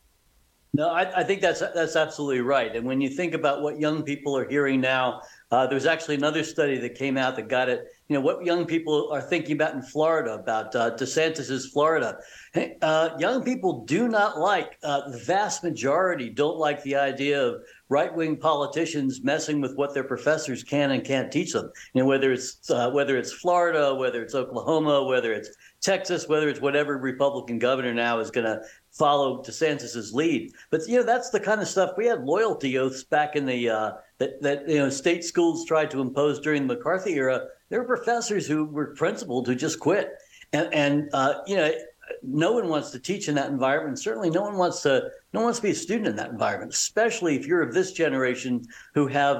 No, I, I think that's that's absolutely right. And when you think about what young people are hearing now, uh, there's actually another study that came out that got it, you know, what young people are thinking about in Florida, about uh, DeSantis's Florida. Uh, young people do not like, uh, the vast majority don't like the idea of right-wing politicians messing with what their professors can and can't teach them. You know, whether it's uh, whether it's Florida, whether it's Oklahoma, whether it's Texas, whether it's whatever Republican governor now is going to follow DeSantis's lead. But, you know, that's the kind of stuff. We had loyalty oaths back in the uh, that, that, you know, state schools tried to impose during the McCarthy era. There were professors who were principled who just quit. And, and uh, you know, no one wants to teach in that environment. Certainly no one wants to no one wants to be a student in that environment, especially if you're of this generation who have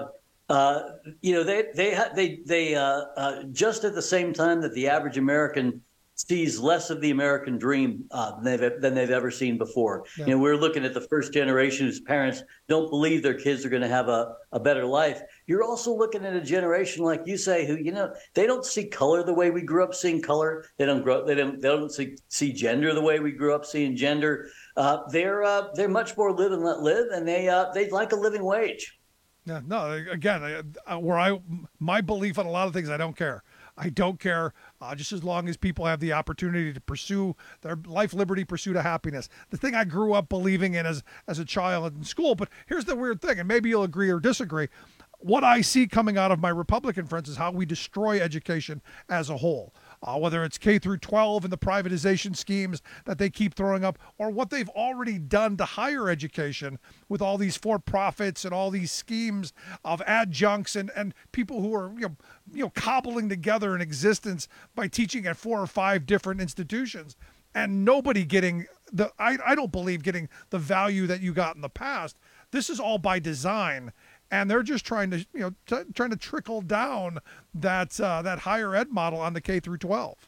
uh, you know, they they they they uh, uh, just at the same time that the average American sees less of the American dream uh, than, they've, than they've ever seen before. Yeah. You know, we're looking at the first generation whose parents don't believe their kids are going to have a, a better life. You're also looking at a generation, like you say, who, you know, they don't see color the way we grew up seeing color. They don't grow. They don't. They don't see, see gender the way we grew up seeing gender. Uh, they're uh, they're much more live and let live, and they uh, they like a living wage. Yeah. No. Again, uh, where I my belief on a lot of things, I don't care. I don't care, uh, just as long as people have the opportunity to pursue their life, liberty, pursuit of happiness. The thing I grew up believing in as, as a child in school. But here's the weird thing, and maybe you'll agree or disagree. What I see coming out of my Republican friends is how we destroy education as a whole. Uh, whether it's K through twelve and the privatization schemes that they keep throwing up, or what they've already done to higher education with all these for-profits and all these schemes of adjuncts and, and people who are you know, you know cobbling together an existence by teaching at four or five different institutions, and nobody getting the I, I don't believe getting the value that you got in the past. This is all by design. And they're just trying to, you know, t- trying to trickle down that uh, that higher ed model on the K through twelve.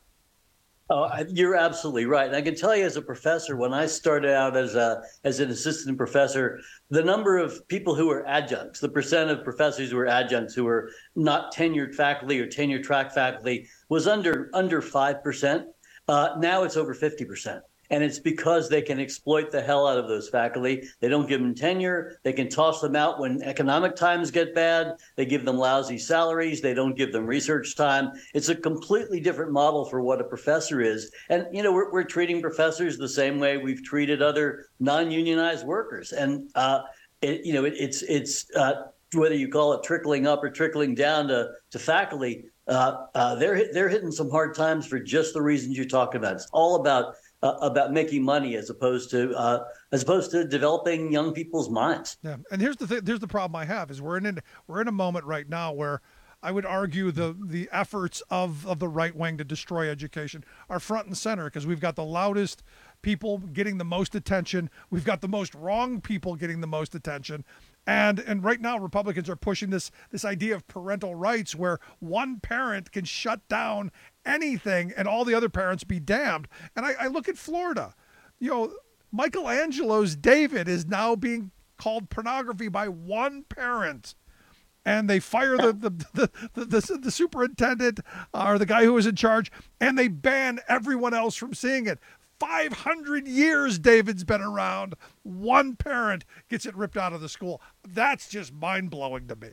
Oh, you're absolutely right. And I can tell you, as a professor, when I started out as a as an assistant professor, the number of people who were adjuncts, the percent of professors who were adjuncts who were not tenured faculty or tenure track faculty, was under under five percent. Uh, now it's over fifty percent. And it's because they can exploit the hell out of those faculty. They don't give them tenure. They can toss them out when economic times get bad. They give them lousy salaries. They don't give them research time. It's a completely different model for what a professor is. And, you know, we're, we're treating professors the same way we've treated other non-unionized workers. And, uh, it, you know, it, it's, it's uh, whether you call it trickling up or trickling down to, to faculty, uh, uh, they're, they're hitting some hard times for just the reasons you're talking about. It's all about Uh, about making money as opposed to uh, as opposed to developing young people's minds. Yeah, and here's the th- here's the problem I have is we're in a, we're in a moment right now where I would argue the the efforts of, of the right wing to destroy education are front and center because we've got the loudest people getting the most attention, we've got the most wrong people getting the most attention. And and right now, Republicans are pushing this this idea of parental rights where one parent can shut down anything and all the other parents be damned. And I, I look at Florida. You know, Michelangelo's David is now being called pornography by one parent. And they fire the the, the, the, the, the superintendent uh, or the guy who was in charge, and they ban everyone else from seeing it. five hundred years David's been around. One parent gets it ripped out of the school. That's just mind-blowing to me.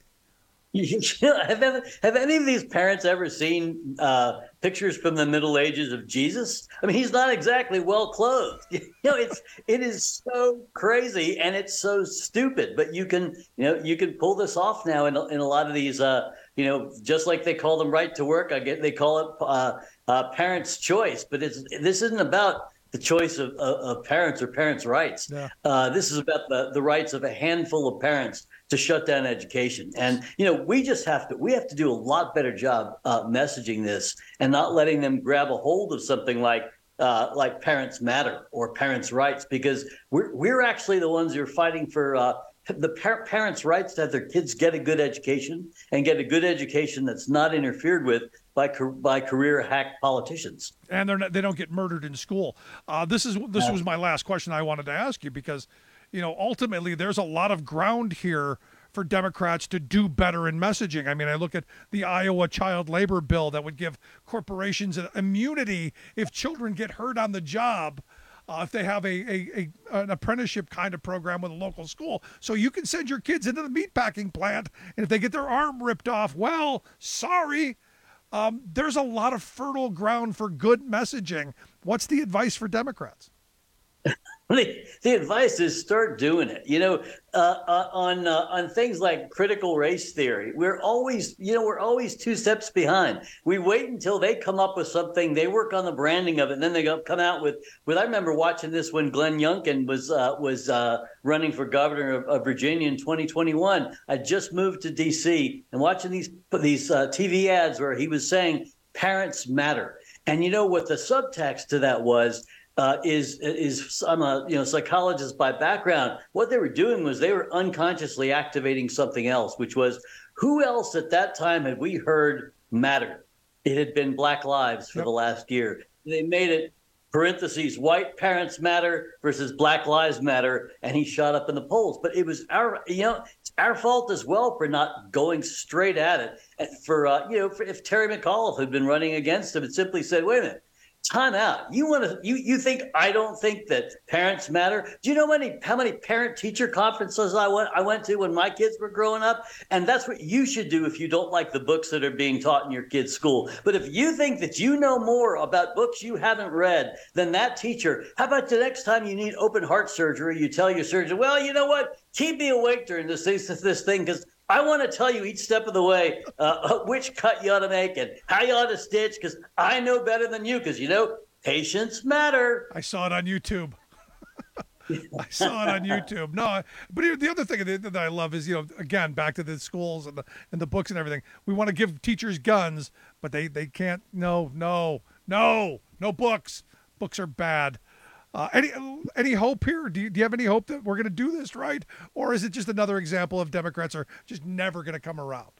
You know, have, ever, have any of these parents ever seen uh, pictures from the Middle Ages of Jesus? I mean, he's not exactly well clothed. You know, it's it is so crazy and it's so stupid. But you can you know you can pull this off now in in a lot of these uh, you know just like they call them right to work. I get they call it uh, uh, parents' choice, but it's this isn't about the choice of, of, of parents or parents' rights. Yeah. Uh, this is about the, the rights of a handful of parents to shut down education. And, you know, we just have to, we have to do a lot better job uh, messaging this and not letting them grab a hold of something like, uh, like Parents Matter or parents' rights, because we're, we're actually the ones who are fighting for uh, the par- parents' rights to have their kids get a good education and get a good education that's not interfered with by by career hack politicians. And they're not, they don't get murdered in school. Uh, this is this was my last question I wanted to ask you because, you know, ultimately there's a lot of ground here for Democrats to do better in messaging. I mean, I look at the Iowa child labor bill that would give corporations an immunity if children get hurt on the job. Uh, if they have a, a, a an apprenticeship kind of program with a local school. So you can send your kids into the meatpacking plant, and if they get their arm ripped off, well, sorry. Um, there's a lot of fertile ground for good messaging. What's the advice for Democrats? The, the advice is start doing it. You know, uh, uh, on uh, on things like critical race theory, we're always, you know, we're always two steps behind. We wait until they come up with something, they work on the branding of it, and then they go, come out with. With I remember watching this when Glenn Youngkin was uh, was uh, running for governor of, of Virginia in twenty twenty-one. I just moved to D C and watching these these uh, T V ads where he was saying parents matter, and you know what the subtext to that was. Uh, is is I'm a you know psychologist by background. What they were doing was they were unconsciously activating something else, which was who else at that time had we heard matter? It had been Black Lives for yep. the last year. They made it, parentheses, white parents matter versus Black Lives Matter, and he shot up in the polls. But it was our, you know, it's our fault as well for not going straight at it. And for, uh, you know, for, if Terry McAuliffe had been running against him and simply said, wait a minute, time out. You want to, you, you think I don't think that parents matter? Do you know many, how many parent teacher conferences I went, I went to when my kids were growing up? And that's what you should do if you don't like the books that are being taught in your kids' school. But if you think that you know more about books you haven't read than that teacher, how about the next time you need open heart surgery, you tell your surgeon, well, you know what? Keep me awake during this, this, this thing, because I want to tell you each step of the way uh, which cut you ought to make and how you ought to stitch, because I know better than you, because, you know, patients matter. I saw it on YouTube. I saw it on YouTube. No, but the other thing that I love is, you know, again, back to the schools and the and the books and everything. We want to give teachers guns, but they, they can't. No, no, no, no books. Books are bad. Uh, any any hope here? Do you, do you have any hope that we're going to do this right? Or is it just another example of Democrats are just never going to come around?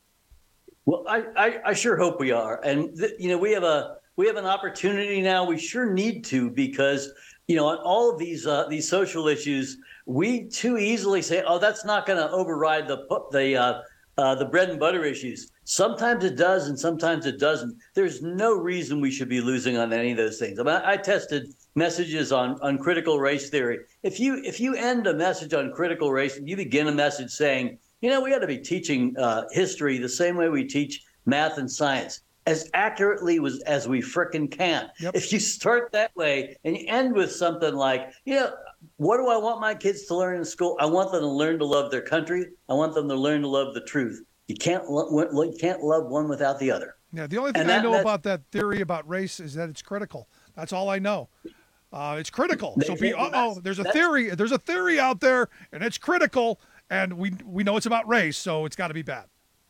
Well, I, I, I sure hope we are. And, th- you know, we have a we have an opportunity now. We sure need to, because, you know, on all of these uh, these social issues, we too easily say, oh, that's not going to override the the uh, uh, the bread and butter issues. Sometimes it does, and sometimes it doesn't. There's no reason we should be losing on any of those things. I mean, I, I tested messages on, on critical race theory. If you if you end a message on critical race and you begin a message saying, you know, we ought to be teaching uh, history the same way we teach math and science, as accurately as, as we frickin' can. Yep. If you start that way and you end with something like, you know, what do I want my kids to learn in school? I want them to learn to love their country. I want them to learn to love the truth. You can't lo- you can't love one without the other. Yeah, the only thing that, I know that, about that theory about race is that it's critical. That's all I know. Uh, it's critical. So, be, uh-oh, there's a theory. There's a theory out there, and it's critical, and we we know it's about race, so it's got to be bad.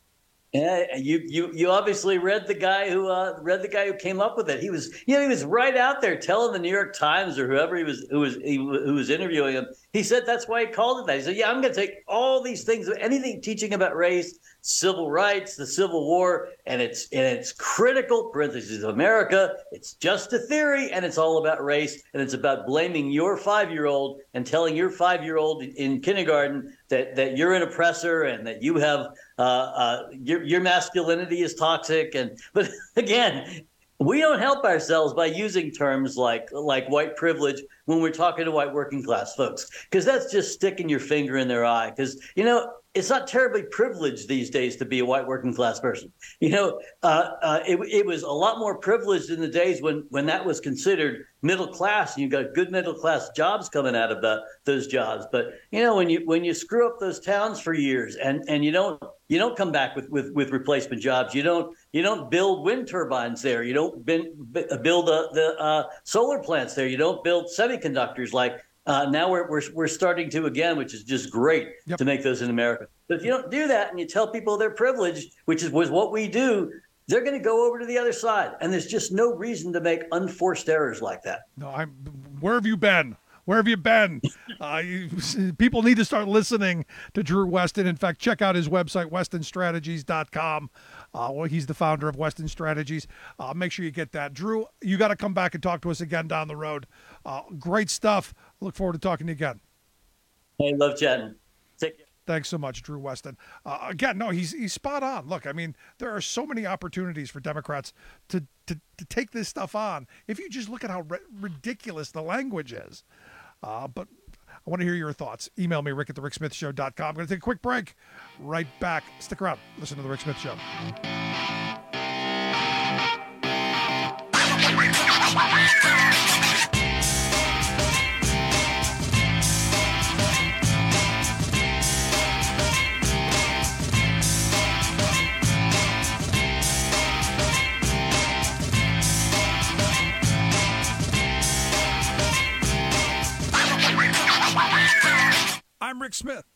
Yeah, you you you obviously read the guy who uh, read the guy who came up with it. He was, you know, he was right out there telling the New York Times or whoever he was who was he, who was interviewing him. He said that's why he called it that. He said, "Yeah, I'm going to take all these things, anything teaching about race, civil rights, the Civil War, and it's and it's critical. Parentheses America. It's just a theory, and it's all about race, and it's about blaming your five-year-old and telling your five-year-old in kindergarten that that you're an oppressor and that you have." Uh, uh, your, your masculinity is toxic. And but again, we don't help ourselves by using terms like like white privilege when we're talking to white working class folks, because that's just sticking your finger in their eye. Because, you know, it's not terribly privileged these days to be a white working class person. You know, uh, uh, it, it was a lot more privileged in the days when, when that was considered middle class, and you got good middle class jobs coming out of the, those jobs. But, you know, when you when you screw up those towns for years and, and you don't you don't come back with, with, with replacement jobs, you don't you don't build wind turbines there, you don't bin, build uh, the uh, solar plants there, you don't build semiconductors like. Uh, now we're, we're we're starting to again, which is just great yep. to make those in America. But if you don't do that and you tell people they're privileged, which is was what we do, they're going to go over to the other side. And there's just no reason to make unforced errors like that. No, I'm. Where have you been? Where have you been? Uh, you, people need to start listening to Drew Weston. In fact, check out his website, weston strategies dot com. Uh, well, he's the founder of Weston Strategies. Uh, make sure you get that. Drew, you got to come back and talk to us again down the road. Uh, great stuff. Look forward to talking to you again. Hey, love chatting. Take care. Thanks so much, Drew Weston. Uh, again, no, he's he's spot on. Look, I mean, there are so many opportunities for Democrats to to, to take this stuff on. If you just look at how ri- ridiculous the language is. Uh, but I want to hear your thoughts. Email me, rick at the rick smith show dot com. I'm going to take a quick break. Right back. Stick around. Listen to The Rick Smith Show. I'm Rick Smith.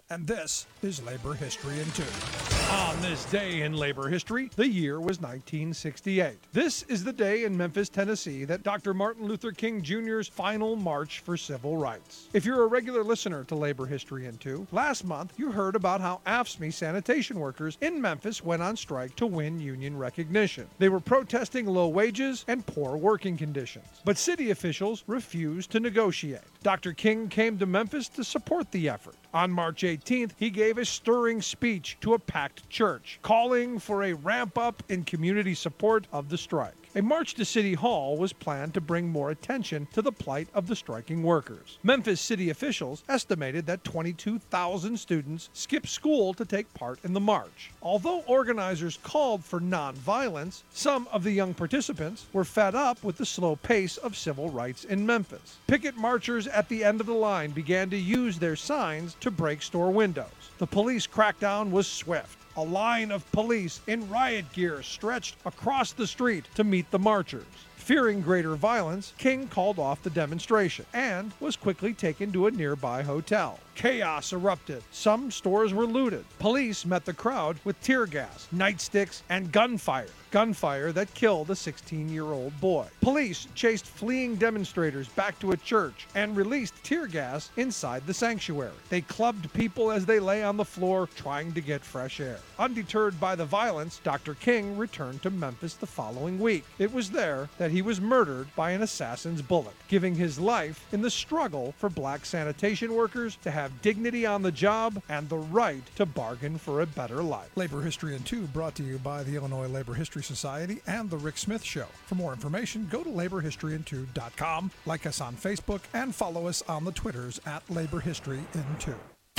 And this is Labor History in Two. On this day in labor history, the year was nineteen sixty-eight. This is the day in Memphis, Tennessee that Doctor Martin Luther King Junior's final march for civil rights. If you're a regular listener to Labor History in Two, last month you heard about how A F S C M E sanitation workers in Memphis went on strike to win union recognition. They were protesting low wages and poor working conditions. But city officials refused to negotiate. Doctor King came to Memphis to support the effort. On March eighteenth, he gave a stirring speech to a packed church, calling for a ramp-up in community support of the strike. A march to City Hall was planned to bring more attention to the plight of the striking workers. Memphis city officials estimated that twenty-two thousand students skipped school to take part in the march. Although organizers called for nonviolence, some of the young participants were fed up with the slow pace of civil rights in Memphis. Picket marchers at the end of the line began to use their signs to break store windows. The police crackdown was swift. A line of police in riot gear stretched across the street to meet the marchers. Fearing greater violence, King called off the demonstration and was quickly taken to a nearby hotel. Chaos erupted. Some stores were looted. Police met the crowd with tear gas, nightsticks, and gunfire. Gunfire that killed a sixteen-year-old boy. Police chased fleeing demonstrators back to a church and released tear gas inside the sanctuary. They clubbed people as they lay on the floor trying to get fresh air. Undeterred by the violence, Doctor King returned to Memphis the following week. It was there that he was murdered by an assassin's bullet, giving his life in the struggle for black sanitation workers to have dignity on the job and the right to bargain for a better life. Labor History in Two brought to you by the Illinois Labor History Society and The Rick Smith Show. For more information, go to labor history in two dot com, like us on Facebook, and follow us on the Twitters at Labor History in Two.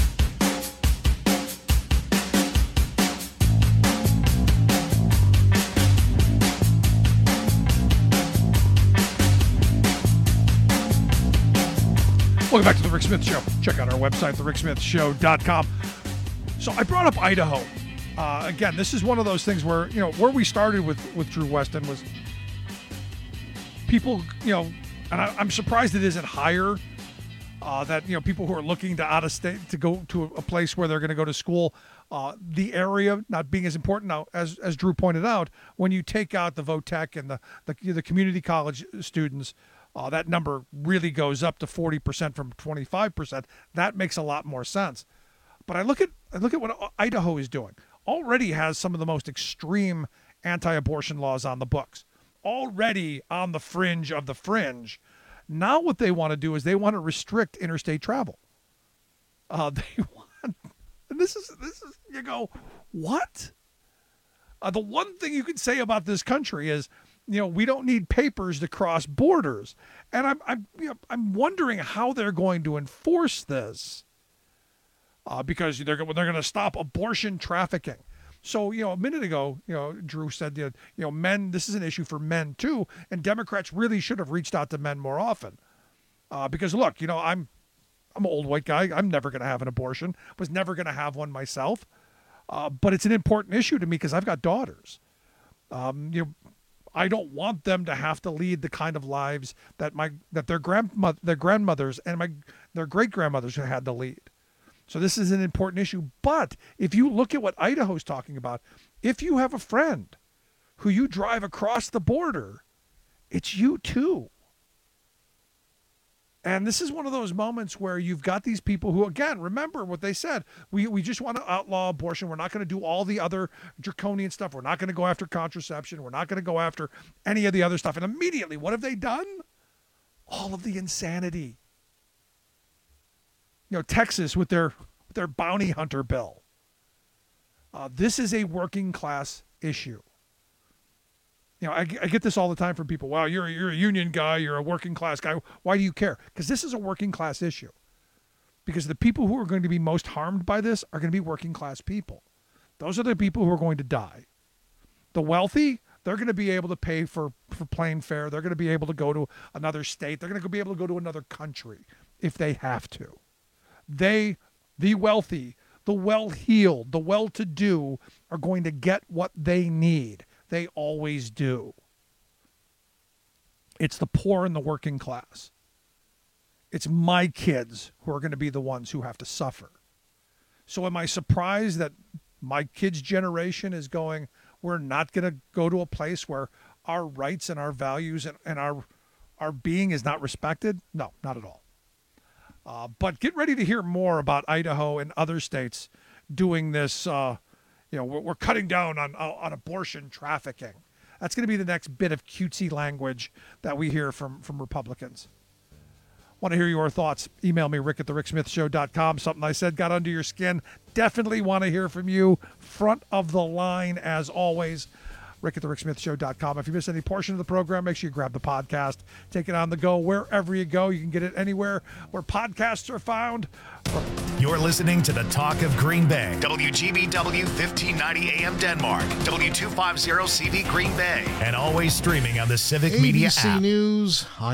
Welcome back to The Rick Smith Show. Check out our website, the rick smith show dot com. So I brought up Idaho. Uh, again, this is one of those things where, you know, where we started with, with Drew Weston was people, you know, and I, I'm surprised it isn't higher, uh, that, you know, people who are looking to out of state to go to a place where they're going to go to school, uh, the area not being as important. Now, as as Drew pointed out, when you take out the VOTEC and the, the, the community college students, Uh, that number really goes up to forty percent from twenty-five percent. That makes a lot more sense. But I look at I look at what Idaho is doing. Already has some of the most extreme anti-abortion laws on the books. Already on the fringe of the fringe. Now what they want to do is they want to restrict interstate travel. Uh, they want, and this is this is you go, what? Uh, the one thing you can say about this country is, you know, we don't need papers to cross borders, and I'm I'm you know, I'm wondering how they're going to enforce this, uh, because they're they're going to stop abortion trafficking. So, you know, a minute ago, you know, Drew said, you know, men, this is an issue for men too, and Democrats really should have reached out to men more often, uh, because look, you know, I'm I'm an old white guy. I'm never going to have an abortion. Was never going to have one myself, uh, but it's an important issue to me because I've got daughters. Um, you know. I don't want them to have to lead the kind of lives that my that their grandmother, their grandmothers, and my their great grandmothers had to lead. So this is an important issue. But if you look at what Idaho's talking about, if you have a friend who you drive across the border, it's you too. And this is one of those moments where you've got these people who, again, remember what they said. We we just want to outlaw abortion. We're not going to do all the other draconian stuff. We're not going to go after contraception. We're not going to go after any of the other stuff. And immediately, what have they done? All of the insanity. You know, Texas with their with their bounty hunter bill. Uh, this is a working class issue. You know, I, I get this all the time from people. Wow, you're, you're a union guy. You're a working class guy. Why do you care? Because this is a working class issue. Because the people who are going to be most harmed by this are going to be working class people. Those are the people who are going to die. The wealthy, they're going to be able to pay for, for plane fare. They're going to be able to go to another state. They're going to be able to go to another country if they have to. They, the wealthy, the well-heeled, the well-to-do are going to get what they need. They always do. It's the poor and the working class. It's my kids who are going to be the ones who have to suffer. So am I surprised that my kids' generation is going, we're not going to go to a place where our rights and our values and, and our our being is not respected? No, not at all. Uh, but get ready to hear more about Idaho and other states doing this. Uh, you know, we're, we're cutting down on on abortion trafficking. That's going to be the next bit of cutesy language that we hear from, from Republicans. Want to hear your thoughts? Email me, rick at the rick smith show dot com. Something I said got under your skin. Definitely want to hear from you. Front of the line, as always, rick at the rick smith show dot com. If you miss any portion of the program, make sure you grab the podcast. Take it on the go wherever you go. You can get it anywhere where podcasts are found. You're listening to the Talk of Green Bay. W G B W fifteen ninety A M Denmark. W two fifty C V Green Bay. And always streaming on the Civic A B C Media app. News.